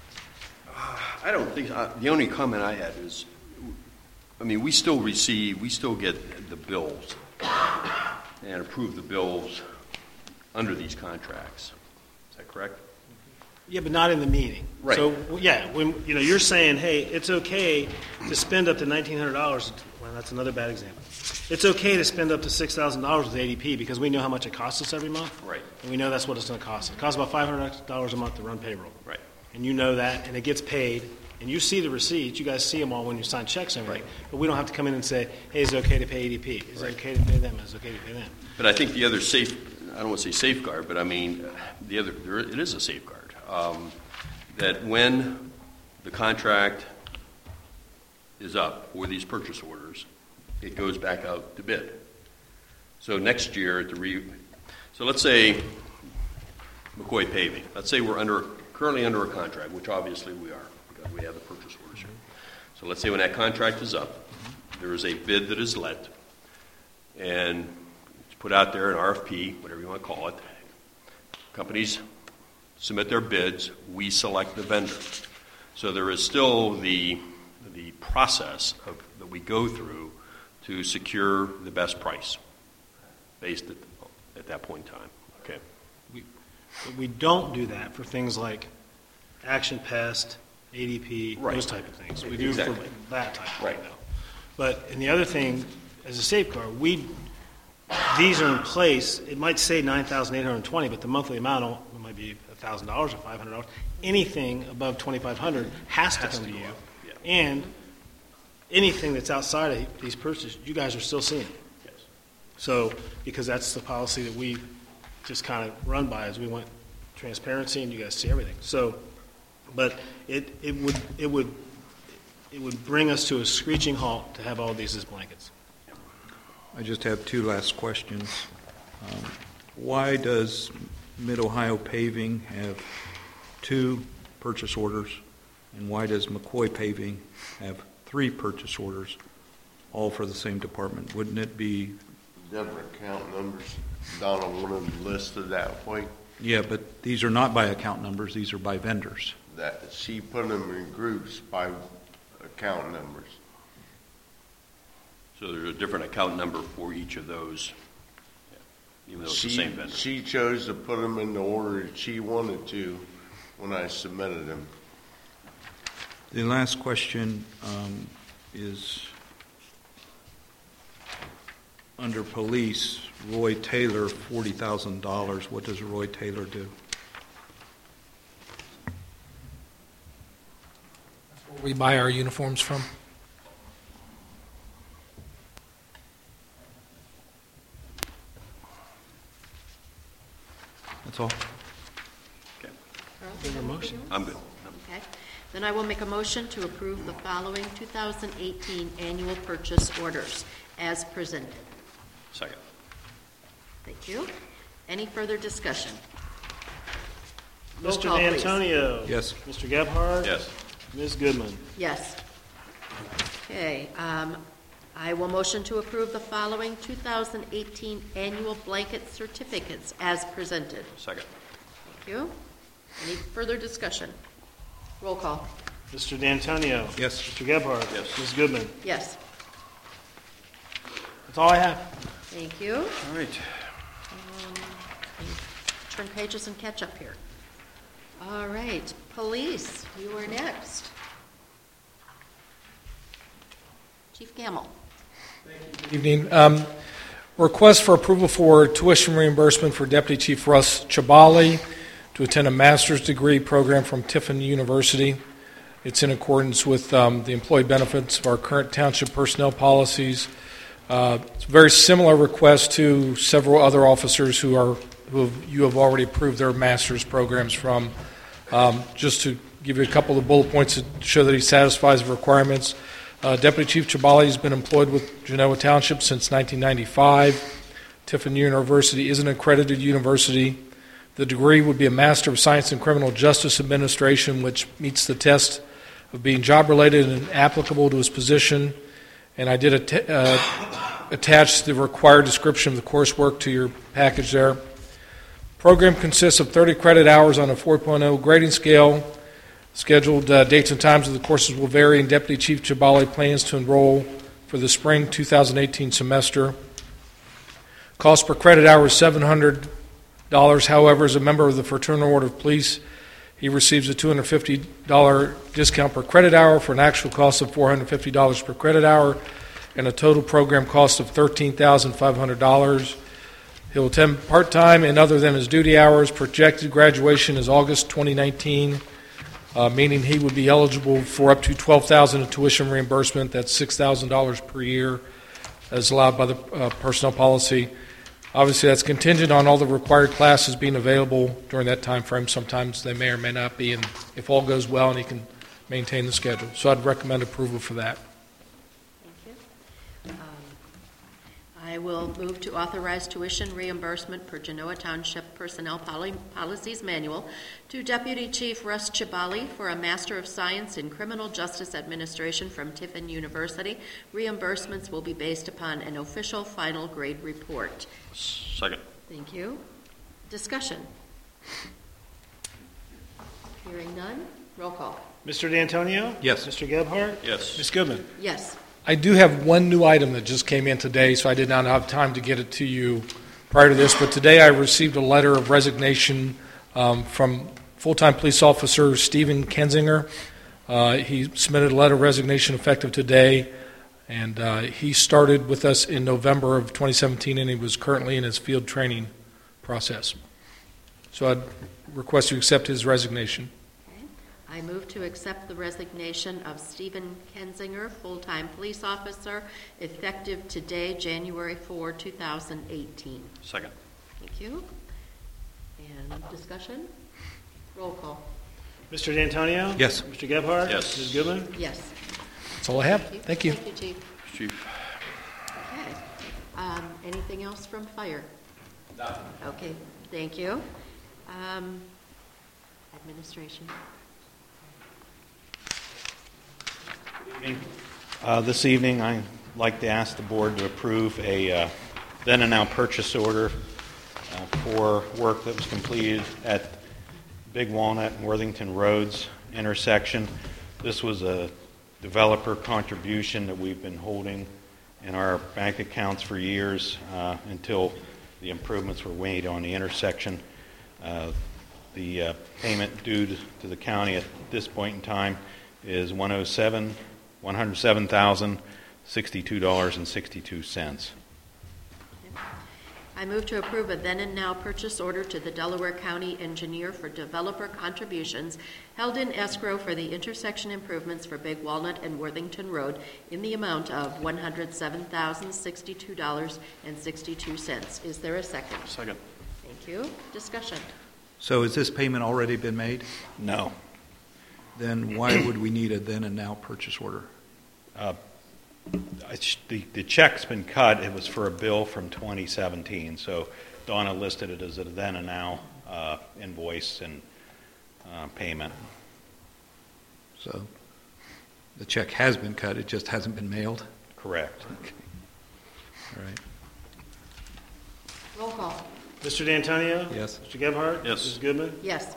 I don't think, uh, the only comment I had is, I mean, we still receive, we still get the bills and approve the bills under these contracts. Is that correct? Yeah, but not in the meeting. Right. So, yeah, when, you know, you're saying, hey, it's okay to spend up to nineteen hundred dollars. Well, that's another bad example. It's okay to spend up to six thousand dollars with A D P because we know how much it costs us every month. Right. And we know that's what it's going to cost. It costs about five hundred dollars a month to run payroll. Right. And you know that, and it gets paid, and you see the receipts. You guys see them all when you sign checks and everything. But we don't have to come in and say, hey, is it okay to pay A D P? Is Right. it okay to pay them? Is it okay to pay them? But I think the other safe, I don't want to say safeguard, but I mean, the other, there, it is a safeguard, um, that when the contract is up for these purchase orders, it goes back out to bid. So next year at the re, so let's say McCoy Paving, let's say we're under, currently under a contract, which obviously we are, because we have the purchase orders here. So let's say when that contract is up, there is a bid that is let, and it's put out there, an R F P, whatever you want to call it. Companies submit their bids, we select the vendor. So there is still the, the process of, that we go through to secure the best price based at, at that point in time. Okay. But we don't do that for things like Action Pest, A D P, Right. those type of things. We do Exactly. for that type of Right. thing, though. But, and the other thing, as a safeguard, we, these are in place, it might say nine thousand eight hundred twenty, but the monthly amount will- it might be one thousand dollars or five hundred dollars. Anything above twenty-five hundred has to Has come to to go you. up, yeah. And anything that's outside of these purchases, you guys are still seeing. Yes. So, because that's the policy that we just kind of run by as we want transparency and you guys see everything. So, but it, it would, it would, it would bring us to a screeching halt to have all these as blankets. I just have two last questions. Um, why does Mid-Ohio Paving have two purchase orders, and why does McCoy Paving have three purchase orders, all for the same department? Wouldn't it be? Different account numbers. Donna wanted them listed that way. Yeah, but these are not by account numbers, these are by vendors. That she put them in groups by account numbers. So there's a different account number for each of those, even though it's She, the same vendor. she chose to put them in the order that she wanted to when I submitted them. The last question um, is, under police, Roy Taylor, forty thousand dollars. What does Roy Taylor do? Where we buy our uniforms from. That's all. Okay. Carl, Is there a motion? I'm good. Okay. Then I will make a motion to approve the following two thousand eighteen annual purchase orders as presented. Second. Thank you. Any further discussion? Roll Mister call, please. D'Antonio. Yes. Mister Gebhardt. Yes. Miz Goodman. Yes. Okay, um, I will motion to approve the following two thousand eighteen annual blanket certificates as presented. Second. Thank you. Any further discussion? Roll call. Mister D'Antonio. Yes. Mister Gebhardt. Yes. Miz Goodman. Yes. That's all I have. Thank you. All right. Um, Turn pages and catch up here. All right, police, you are next. Chief Gamble. Good evening. Um, Request for approval for tuition reimbursement for Deputy Chief Russ Chabali to attend a master's degree program from Tiffin University. It's in accordance with um, the employee benefits of our current township personnel policies. Uh, it's a very similar request to several other officers who are who have, you have already approved their master's programs from. Um, just to give you a couple of bullet points to show that he satisfies the requirements. Uh, Deputy Chief Chabali has been employed with Genoa Township since nineteen ninety-five. Tiffin University is an accredited university. The degree would be a Master of Science in Criminal Justice Administration, which meets the test of being job-related and applicable to his position. And I did att- uh, attach the required description of the coursework to your package there. Program consists of thirty credit hours on a four point oh grading scale. Scheduled uh, dates and times of the courses will vary, and Deputy Chief Chabali plans to enroll for the spring two thousand eighteen semester. Cost per credit hour is seven hundred dollars. However, as a member of the Fraternal Order of Police, he receives a two hundred fifty dollars discount per credit hour for an actual cost of four hundred fifty dollars per credit hour and a total program cost of thirteen thousand five hundred dollars. He'll attend part-time and other than his duty hours. Projected graduation is August twenty nineteen, uh, meaning he would be eligible for up to twelve thousand dollars in tuition reimbursement. That's six thousand dollars per year, as allowed by the uh, personnel policy. Obviously, that's contingent on all the required classes being available during that time frame. Sometimes they may or may not be, and if all goes well and he can maintain the schedule. So I'd recommend approval for that. Thank you. Um, I will move to authorize tuition reimbursement per Genoa Township Personnel Poli- Policies Manual to Deputy Chief Russ Chabali for a Master of Science in Criminal Justice Administration from Tiffin University. Reimbursements will be based upon an official final grade report. Second. Thank you. Discussion. Hearing none. Roll call. Mister D'Antonio? Yes. Mister Gebhardt? Yes. Miz Goodman? Yes. I do have one new item that just came in today, so I did not have time to get it to you prior to this. But today I received a letter of resignation um, from full-time police officer Stephen Kenzinger. Uh, he submitted a letter of resignation effective today, and uh, he started with us in November of twenty seventeen, and he was currently in his field training process. So I'd request you accept his resignation. I move to accept the resignation of Stephen Kenzinger, full-time police officer, effective today, January fourth, two thousand eighteen. Second. Thank you. And discussion? Roll call. Mister D'Antonio? Yes. Mister Gebhardt? Yes. Miz Goodman? Yes. That's all I have. Thank you. Thank you, Chief. Chief. Okay. Um, anything else from fire? Nothing. Okay, thank you. Um, administration. Uh, This evening, I'd like to ask the board to approve a uh, then and now purchase order uh, for work that was completed at Big Walnut and Worthington Roads intersection. This was a developer contribution that we've been holding in our bank accounts for years uh, until the improvements were made on the intersection. Uh, the uh, payment due to, to the county at this point in time is one hundred seven thousand sixty-two dollars and sixty-two cents. I move to approve a then and now purchase order to the Delaware County Engineer for developer contributions held in escrow for the intersection improvements for Big Walnut and Worthington Road in the amount of one hundred seven thousand sixty-two dollars and sixty-two cents. Is there a second? Second. Thank you. Discussion. So has this payment already been made? No. Then why would we need a then and now purchase order? Uh, I sh- the, the check's been cut. It was for a bill from twenty seventeen, so Donna listed it as a then and now uh, invoice and uh, payment. So the check has been cut, it just hasn't been mailed? Correct. All right. Roll call. Mister D'Antonio? Yes. Mister Gebhardt? Yes. Miz Goodman? Yes.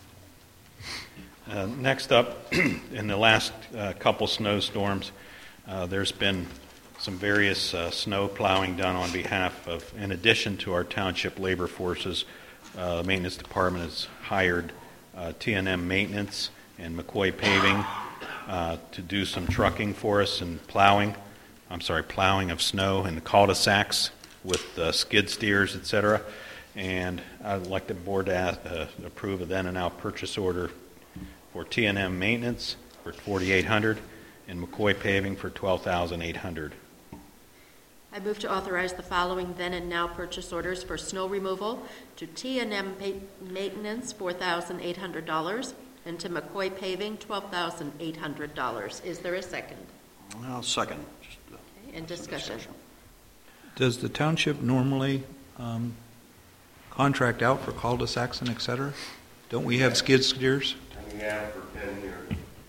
Uh, next up, in the last uh, couple snowstorms, uh, there's been some various uh, snow plowing done on behalf of, in addition to our township labor forces, uh, the maintenance department has hired uh, T and M Maintenance and McCoy Paving uh, to do some trucking for us and plowing. I'm sorry, plowing of snow in the cul-de-sacs with uh, skid steers, et cetera. And I'd like the board to ask, uh, approve a then and now purchase order for T and M Maintenance for forty-eight hundred dollars and McCoy Paving for twelve thousand eight hundred dollars. I move to authorize the following then and now purchase orders for snow removal to T and M Maintenance, four thousand eight hundred dollars, and to McCoy Paving, twelve thousand eight hundred dollars. Is there a second? I'll second. Just, uh, Okay, and discussion. Does the township normally um, contract out for cul-de-sacs and et cetera? Don't we have skid steers? We have for ten years.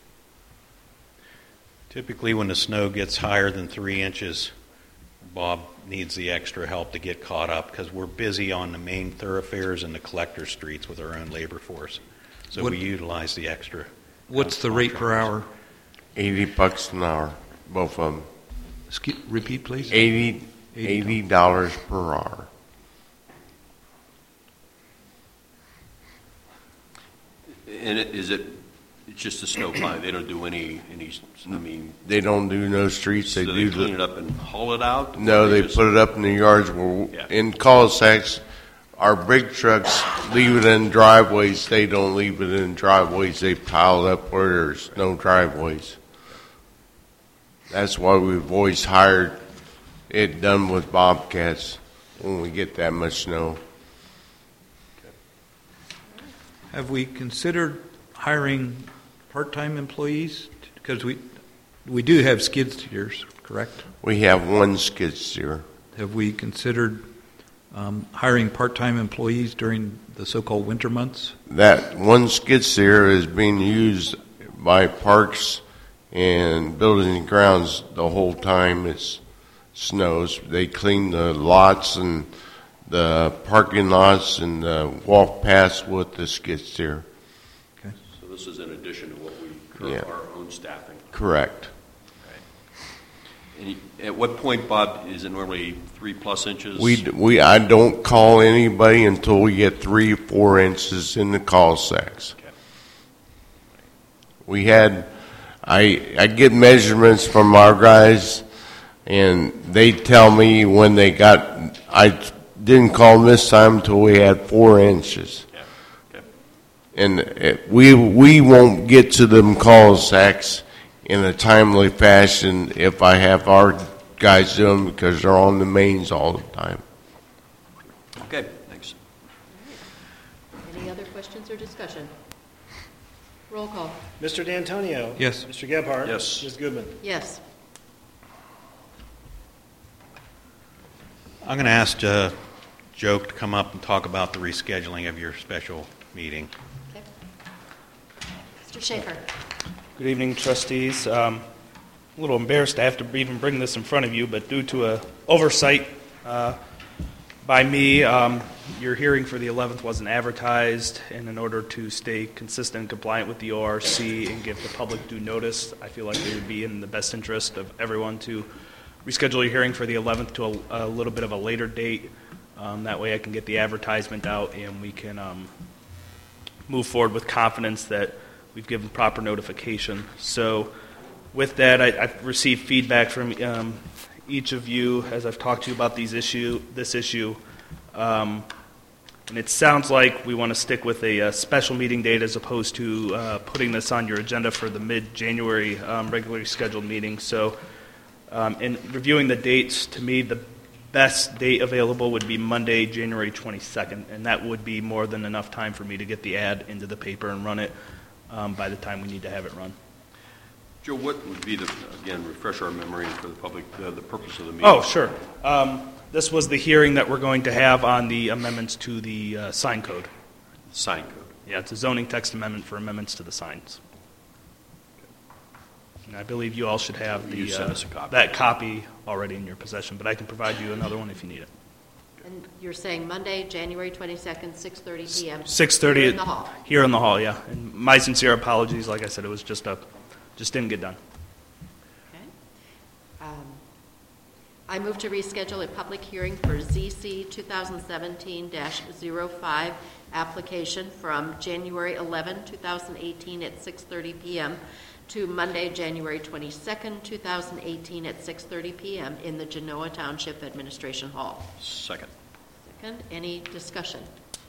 Typically, when the snow gets higher than three inches, Bob needs the extra help to get caught up because we're busy on the main thoroughfares and the collector streets with our own labor force. So What- we utilize the extra. What's the rate per hour? Eighty bucks an hour, both of them. Ski- Repeat, please. Eighty, eighty dollars per hour. And it- is it, it's just a snow plow? They don't do any, any, I mean, They don't do no streets, they so do they clean the, it up and haul it out? no, Or they just- put it up in the yards where, Yeah. in cul-de-sacs, our big trucks leave it in driveways, they don't leave it in driveways, they pile it up where there's no driveways. That's why we've always hired it done with Bobcats when we get that much snow. Have we considered hiring part-time employees? Because we, we do have skid steers, correct? We have one skid steer. Have we considered um, hiring part-time employees during the so-called winter months? That one skid steer is being used by Parks and Building and Grounds the whole time it snows. They clean the lots and the parking lots and the walk paths with the skid steer. So this is in addition to what we, current- Yeah. our own staffing? Correct. And you- at what point, Bob, is it normally three-plus inches? We, we, I don't call anybody until we get three, four inches in the cul-de-sacs. Okay. We had, I, I get measurements from our guys, and they tell me when they got, I didn't call them this time until we had four inches. Yeah. Okay. And it, we, we won't get to them cul-de-sacs in a timely fashion if I have our guys do them because they're on the mains all the time. Okay, thanks. Any other questions or discussion? Roll call. Mister D'Antonio? Yes. Mister Gebhardt? Yes. Miz Goodman? Yes. I'm going to ask uh, Joe to come up and talk about the rescheduling of your special meeting. Okay. Mister Schaefer? Good evening, trustees. Um, a little embarrassed to have to even bring this in front of you, but due to a oversight uh, by me, um, your hearing for the eleventh wasn't advertised, and in order to stay consistent and compliant with the O R C and give the public due notice, I feel like it would be in the best interest of everyone to reschedule your hearing for the eleventh to a, a little bit of a later date. Um, that way I can get the advertisement out and we can um, move forward with confidence that we've given proper notification. So with that, I, I've received feedback from um, each of you as I've talked to you about these issue, this issue. Um, and it sounds like we want to stick with a, a special meeting date as opposed to uh, putting this on your agenda for the mid-January um, regularly scheduled meeting. So um, in reviewing the dates, to me, the best date available would be Monday, January twenty-second, and that would be more than enough time for me to get the ad into the paper and run it um, by the time we need to have it run. Joe, what would be the, again, refresh our memory for the public, uh, the purpose of the meeting? Oh, sure. Um, this was the hearing that we're going to have on the amendments to the uh, sign code. Sign code. Yeah, it's a zoning text amendment for amendments to the signs. And I believe you all should have the, You sent uh, us a copy. that copy already in your possession, but I can provide you another one if you need it. And you're saying Monday, January twenty-second, six thirty p.m. six thirty here in the hall. Here in the hall, yeah. And my sincere apologies. Like I said, it was just a, just didn't get done. Okay. Um, I move to reschedule a public hearing for Z C twenty seventeen dash oh five application from January eleventh, twenty eighteen at six thirty p.m. to Monday, January twenty-second, twenty eighteen at six thirty p.m. in the Genoa Township Administration Hall. Second. Second, any discussion?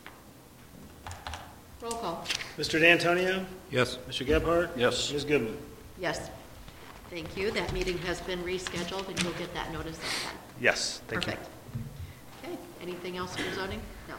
Roll call. Mister D'Antonio? Yes. Mister Gebhardt? Yes. Miz Goodman? Yes. Thank you. That meeting has been rescheduled, and you'll get that notice again. Yes, thank you. Perfect. Okay, anything else for zoning? No.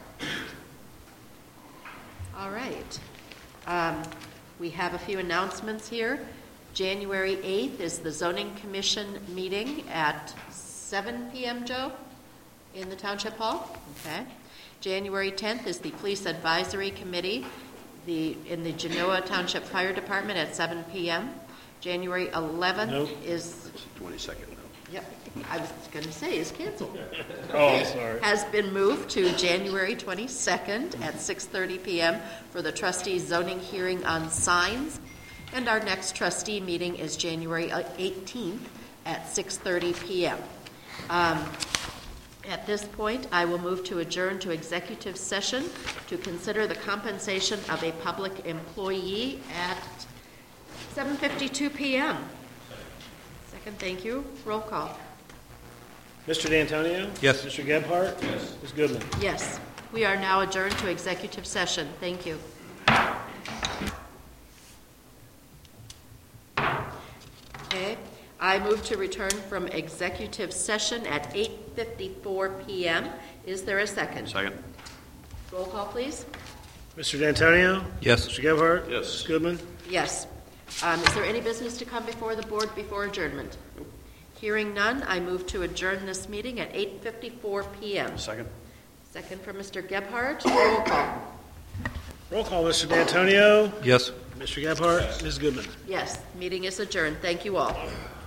All right. Um, we have a few announcements here. January eighth is the Zoning Commission meeting at seven p.m., Joe, in the Township Hall. Okay. January tenth is the Police Advisory Committee the, in the Genoa Township Fire Department at seven p.m. January eleventh Nope. is... It's the twenty-second now. Yep, I was going to say, is canceled. Oh, sorry. Has been moved to January twenty-second at six thirty p.m. for the trustees' zoning hearing on signs. And our next trustee meeting is January eighteenth at six thirty p.m. Um, at this point, I will move to adjourn to executive session to consider the compensation of a public employee at seven fifty-two p.m. Second, thank you. Roll call. Mister D'Antonio? Yes. Mister Gebhardt? Yes. Miz Goodman? Yes, we are now adjourned to executive session. Thank you. Okay, I move to return from executive session at eight fifty-four p.m. Is there a second? Second. Roll call, please. Mister D'Antonio? Yes. Mister Gebhardt? Yes. Miz Goodman? Yes. Um, is there any business to come before the board before adjournment? Hearing none, I move to adjourn this meeting at eight fifty-four p.m. Second. Second from Mister Gebhardt. Roll call. Roll call, Mister D'Antonio? Yes. Mister Gebhardt? Miz Goodman? Yes, meeting is adjourned. Thank you all.